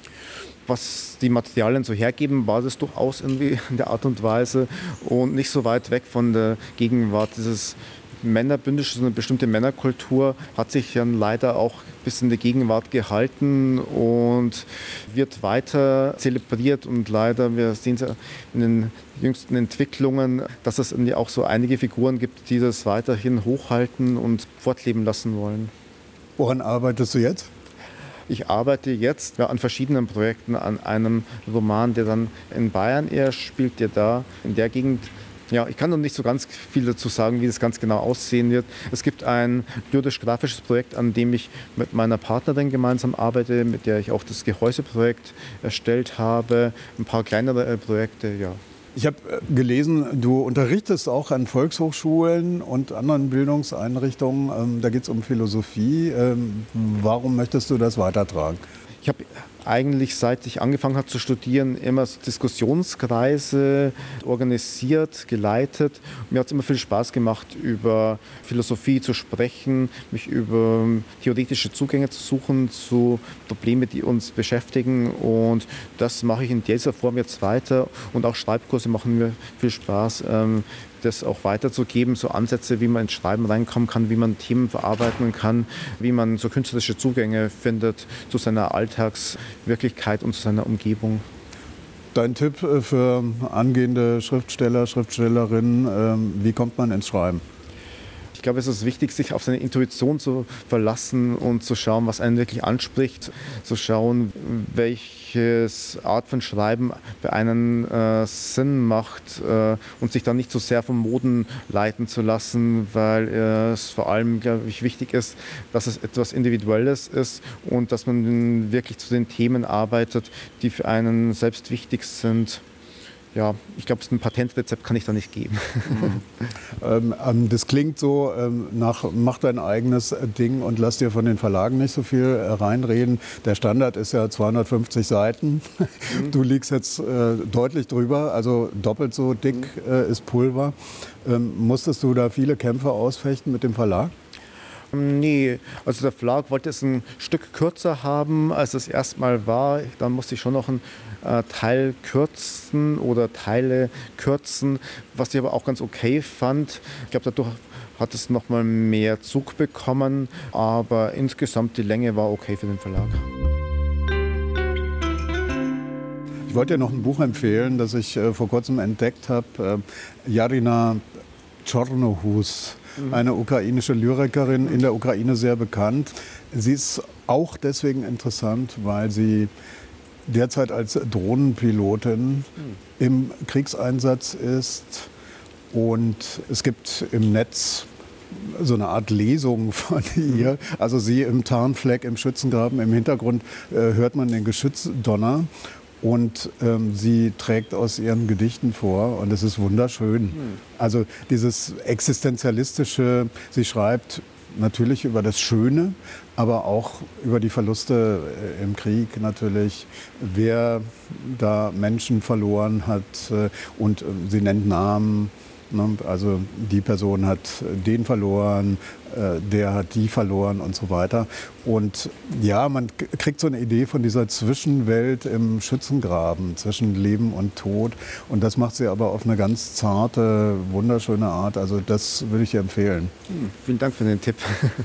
[SPEAKER 2] Was die Materialien so hergeben, war das durchaus irgendwie in der Art und Weise und nicht so weit weg von der Gegenwart. Dieses Männerbündnis, so eine bestimmte Männerkultur, hat sich dann leider auch bis in die Gegenwart gehalten und wird weiter zelebriert. Und leider, wir sehen es in den jüngsten Entwicklungen, dass es irgendwie auch so einige Figuren gibt, die das weiterhin hochhalten und fortleben lassen wollen. Woran arbeitest du jetzt? Ich arbeite jetzt ja, an verschiedenen Projekten, an einem Roman, der dann in Bayern eher spielt, der da in der Gegend, ja, ich kann noch nicht so ganz viel dazu sagen, wie das ganz genau aussehen wird. Es gibt ein lyrisch-grafisches Projekt, an dem ich mit meiner Partnerin gemeinsam arbeite, mit der ich auch das Gehäuseprojekt erstellt habe, ein paar kleinere Projekte, ja. Ich habe gelesen, du unterrichtest auch an Volkshochschulen und anderen Bildungseinrichtungen. Da geht es um Philosophie. Warum möchtest du das weitertragen? Ich habe eigentlich, seit ich angefangen habe zu studieren, immer so Diskussionskreise organisiert, geleitet. Mir hat es immer viel Spaß gemacht, über Philosophie zu sprechen, mich über theoretische Zugänge zu suchen zu Problemen, die uns beschäftigen. Und das mache ich in dieser Form jetzt weiter. Und auch Schreibkurse machen mir viel Spaß, das auch weiterzugeben, so Ansätze, wie man ins Schreiben reinkommen kann, wie man Themen verarbeiten kann, wie man so künstlerische Zugänge findet zu seiner Alltagswirklichkeit und zu seiner Umgebung. Dein Tipp für angehende Schriftsteller, Schriftstellerinnen, wie kommt man ins Schreiben? Ich glaube, es ist wichtig, sich auf seine Intuition zu verlassen und zu schauen, was einen wirklich anspricht, zu schauen, welches Art von Schreiben bei einem äh, Sinn macht äh, und sich dann nicht so sehr vom Moden leiten zu lassen, weil äh, es vor allem, glaube ich, wichtig ist, dass es etwas Individuelles ist und dass man wirklich zu den Themen arbeitet, die für einen selbst wichtig sind. Ja, ich glaube, ein Patentrezept kann ich da nicht geben.
[SPEAKER 6] ähm, ähm, das klingt so ähm, nach, mach dein eigenes Ding und lass dir von den Verlagen nicht so viel äh, reinreden. Der Standard ist ja zweihundertfünfzig Seiten. Mhm. Du liegst jetzt äh, deutlich drüber, also doppelt so dick mhm. äh, ist Pulver. Ähm, musstest du da viele Kämpfe ausfechten mit dem Verlag?
[SPEAKER 2] Nee, also der Verlag wollte es ein Stück kürzer haben, als es erstmal war. Dann musste ich schon noch einen äh, Teil kürzen oder Teile kürzen, was ich aber auch ganz okay fand. Ich glaube, dadurch hat es noch mal mehr Zug bekommen, aber insgesamt die Länge war okay für den Verlag.
[SPEAKER 6] Ich wollte dir noch ein Buch empfehlen, das ich äh, vor kurzem entdeckt habe. Äh, Jarina Czornohus. Eine ukrainische Lyrikerin, in der Ukraine sehr bekannt. Sie ist auch deswegen interessant, weil sie derzeit als Drohnenpilotin im Kriegseinsatz ist. Und es gibt im Netz so eine Art Lesung von ihr. Also sie im Tarnfleck im Schützengraben. Im Hintergrund äh, hört man den Geschützdonner. Und ähm, sie trägt aus ihren Gedichten vor und es ist wunderschön. Mhm. Also dieses Existenzialistische, sie schreibt natürlich über das Schöne, aber auch über die Verluste äh, im Krieg natürlich, wer da Menschen verloren hat äh, und äh, sie nennt Namen. Ne? Also die Person hat den verloren, äh, der hat die verloren und so weiter. Und ja, man k- kriegt so eine Idee von dieser Zwischenwelt im Schützengraben, zwischen Leben und Tod. Und das macht sie aber auf eine ganz zarte, wunderschöne Art. Also das würde ich dir empfehlen.
[SPEAKER 2] Hm, vielen Dank für den Tipp.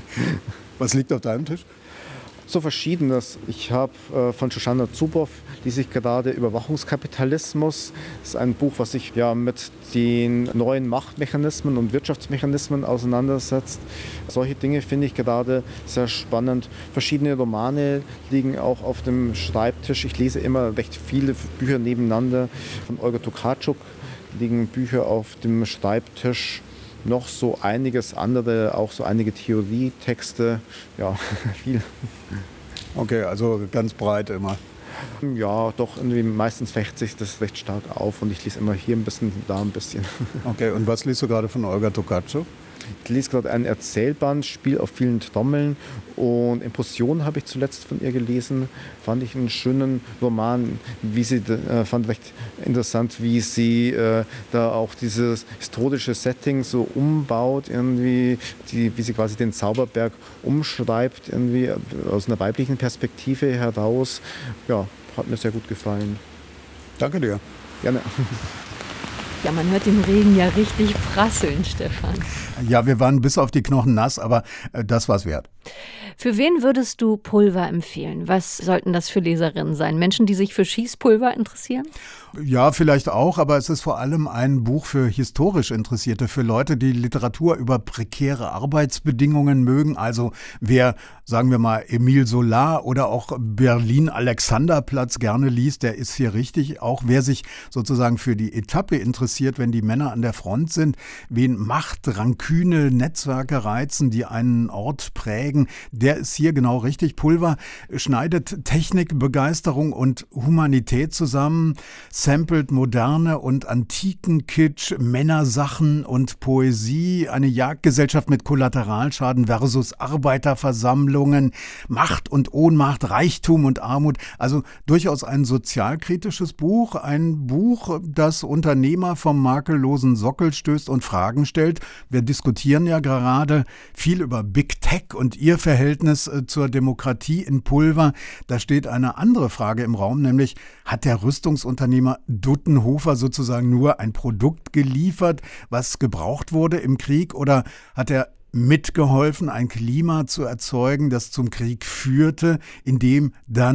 [SPEAKER 6] Was liegt auf deinem Tisch?
[SPEAKER 2] So Verschiedenes. Ich habe äh, von Shoshana Zuboff, die sich gerade Überwachungskapitalismus, das ist ein Buch, was sich ja mit den neuen Machtmechanismen und Wirtschaftsmechanismen auseinandersetzt. Solche Dinge finde ich gerade sehr spannend. Verschiedene Romane liegen auch auf dem Schreibtisch. Ich lese immer recht viele Bücher nebeneinander. Von Olga Tokarczuk liegen Bücher auf dem Schreibtisch. Noch so einiges andere, auch so einige Theorietexte, ja, viel.
[SPEAKER 6] Okay, also ganz breit immer.
[SPEAKER 2] Ja, doch, irgendwie meistens fecht sich das recht stark auf und ich lese immer hier ein bisschen, da ein bisschen.
[SPEAKER 6] Okay, und was liest du gerade von Olga Tokarczuk?
[SPEAKER 2] Ich lese gerade ein Erzählband, Spiel auf vielen Trommeln und Impulsion habe ich zuletzt von ihr gelesen. Fand ich einen schönen Roman, wie sie, äh, fand recht interessant, wie sie äh, da auch dieses historische Setting so umbaut, irgendwie, die, wie sie quasi den Zauberberg umschreibt, irgendwie aus einer weiblichen Perspektive heraus. Ja, hat mir sehr gut gefallen.
[SPEAKER 6] Danke dir.
[SPEAKER 2] Gerne.
[SPEAKER 4] Ja, man hört den Regen ja richtig prasseln, Stefan.
[SPEAKER 5] Ja, wir waren bis auf die Knochen nass, aber äh, das war's wert.
[SPEAKER 4] Für wen würdest du Pulver empfehlen? Was sollten das für Leserinnen sein? Menschen, die sich für Schießpulver interessieren?
[SPEAKER 5] Ja, vielleicht auch, aber es ist vor allem ein Buch für historisch Interessierte, für Leute, die Literatur über prekäre Arbeitsbedingungen mögen. Also wer, sagen wir mal, Emile Zola oder auch Berlin-Alexanderplatz gerne liest, der ist hier richtig. Auch wer sich sozusagen für die Etappe interessiert, wenn die Männer an der Front sind, wen Macht, Ranküne, Netzwerke reizen, die einen Ort prägen, der ist hier genau richtig. Pulver schneidet Technik, Begeisterung und Humanität zusammen, samplet moderne und antiken Kitsch, Männersachen und Poesie, eine Jagdgesellschaft mit Kollateralschaden versus Arbeiterversammlungen, Macht und Ohnmacht, Reichtum und Armut. Also durchaus ein sozialkritisches Buch, ein Buch, das Unternehmer vom makellosen Sockel stößt und Fragen stellt. Wir diskutieren ja gerade viel über Big Tech und ihr Verhältnis zur Demokratie in Pulver. Da steht eine andere Frage im Raum, nämlich hat der Rüstungsunternehmer Duttenhofer sozusagen nur ein Produkt geliefert, was gebraucht wurde im Krieg, oder hat er mitgeholfen, ein Klima zu erzeugen, das zum Krieg führte, in dem dann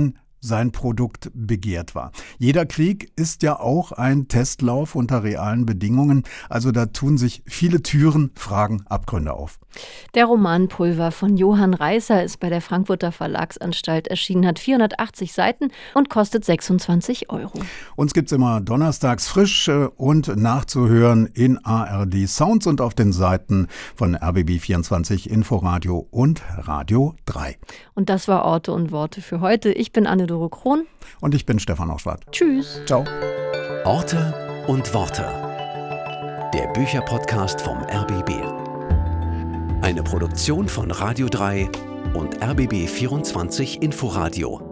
[SPEAKER 5] sein Produkt begehrt war. Jeder Krieg ist ja auch ein Testlauf unter realen Bedingungen. Also da tun sich viele Türen, Fragen, Abgründe auf.
[SPEAKER 4] Der Roman Pulver von Johann Reißer ist bei der Frankfurter Verlagsanstalt erschienen, hat vierhundertachtzig Seiten und kostet sechsundzwanzig Euro.
[SPEAKER 5] Uns gibt's immer donnerstags frisch und nachzuhören in A R D Sounds und auf den Seiten von R B B vierundzwanzig, Inforadio und Radio drei.
[SPEAKER 4] Und das war Orte und Worte für heute. Ich bin Anne-Dore Krohn.
[SPEAKER 5] Und ich bin Stefan Auschwart.
[SPEAKER 4] Tschüss.
[SPEAKER 5] Ciao.
[SPEAKER 3] Orte und Worte. Der Bücherpodcast vom R B B. Eine Produktion von Radio drei und R B B vierundzwanzig Inforadio.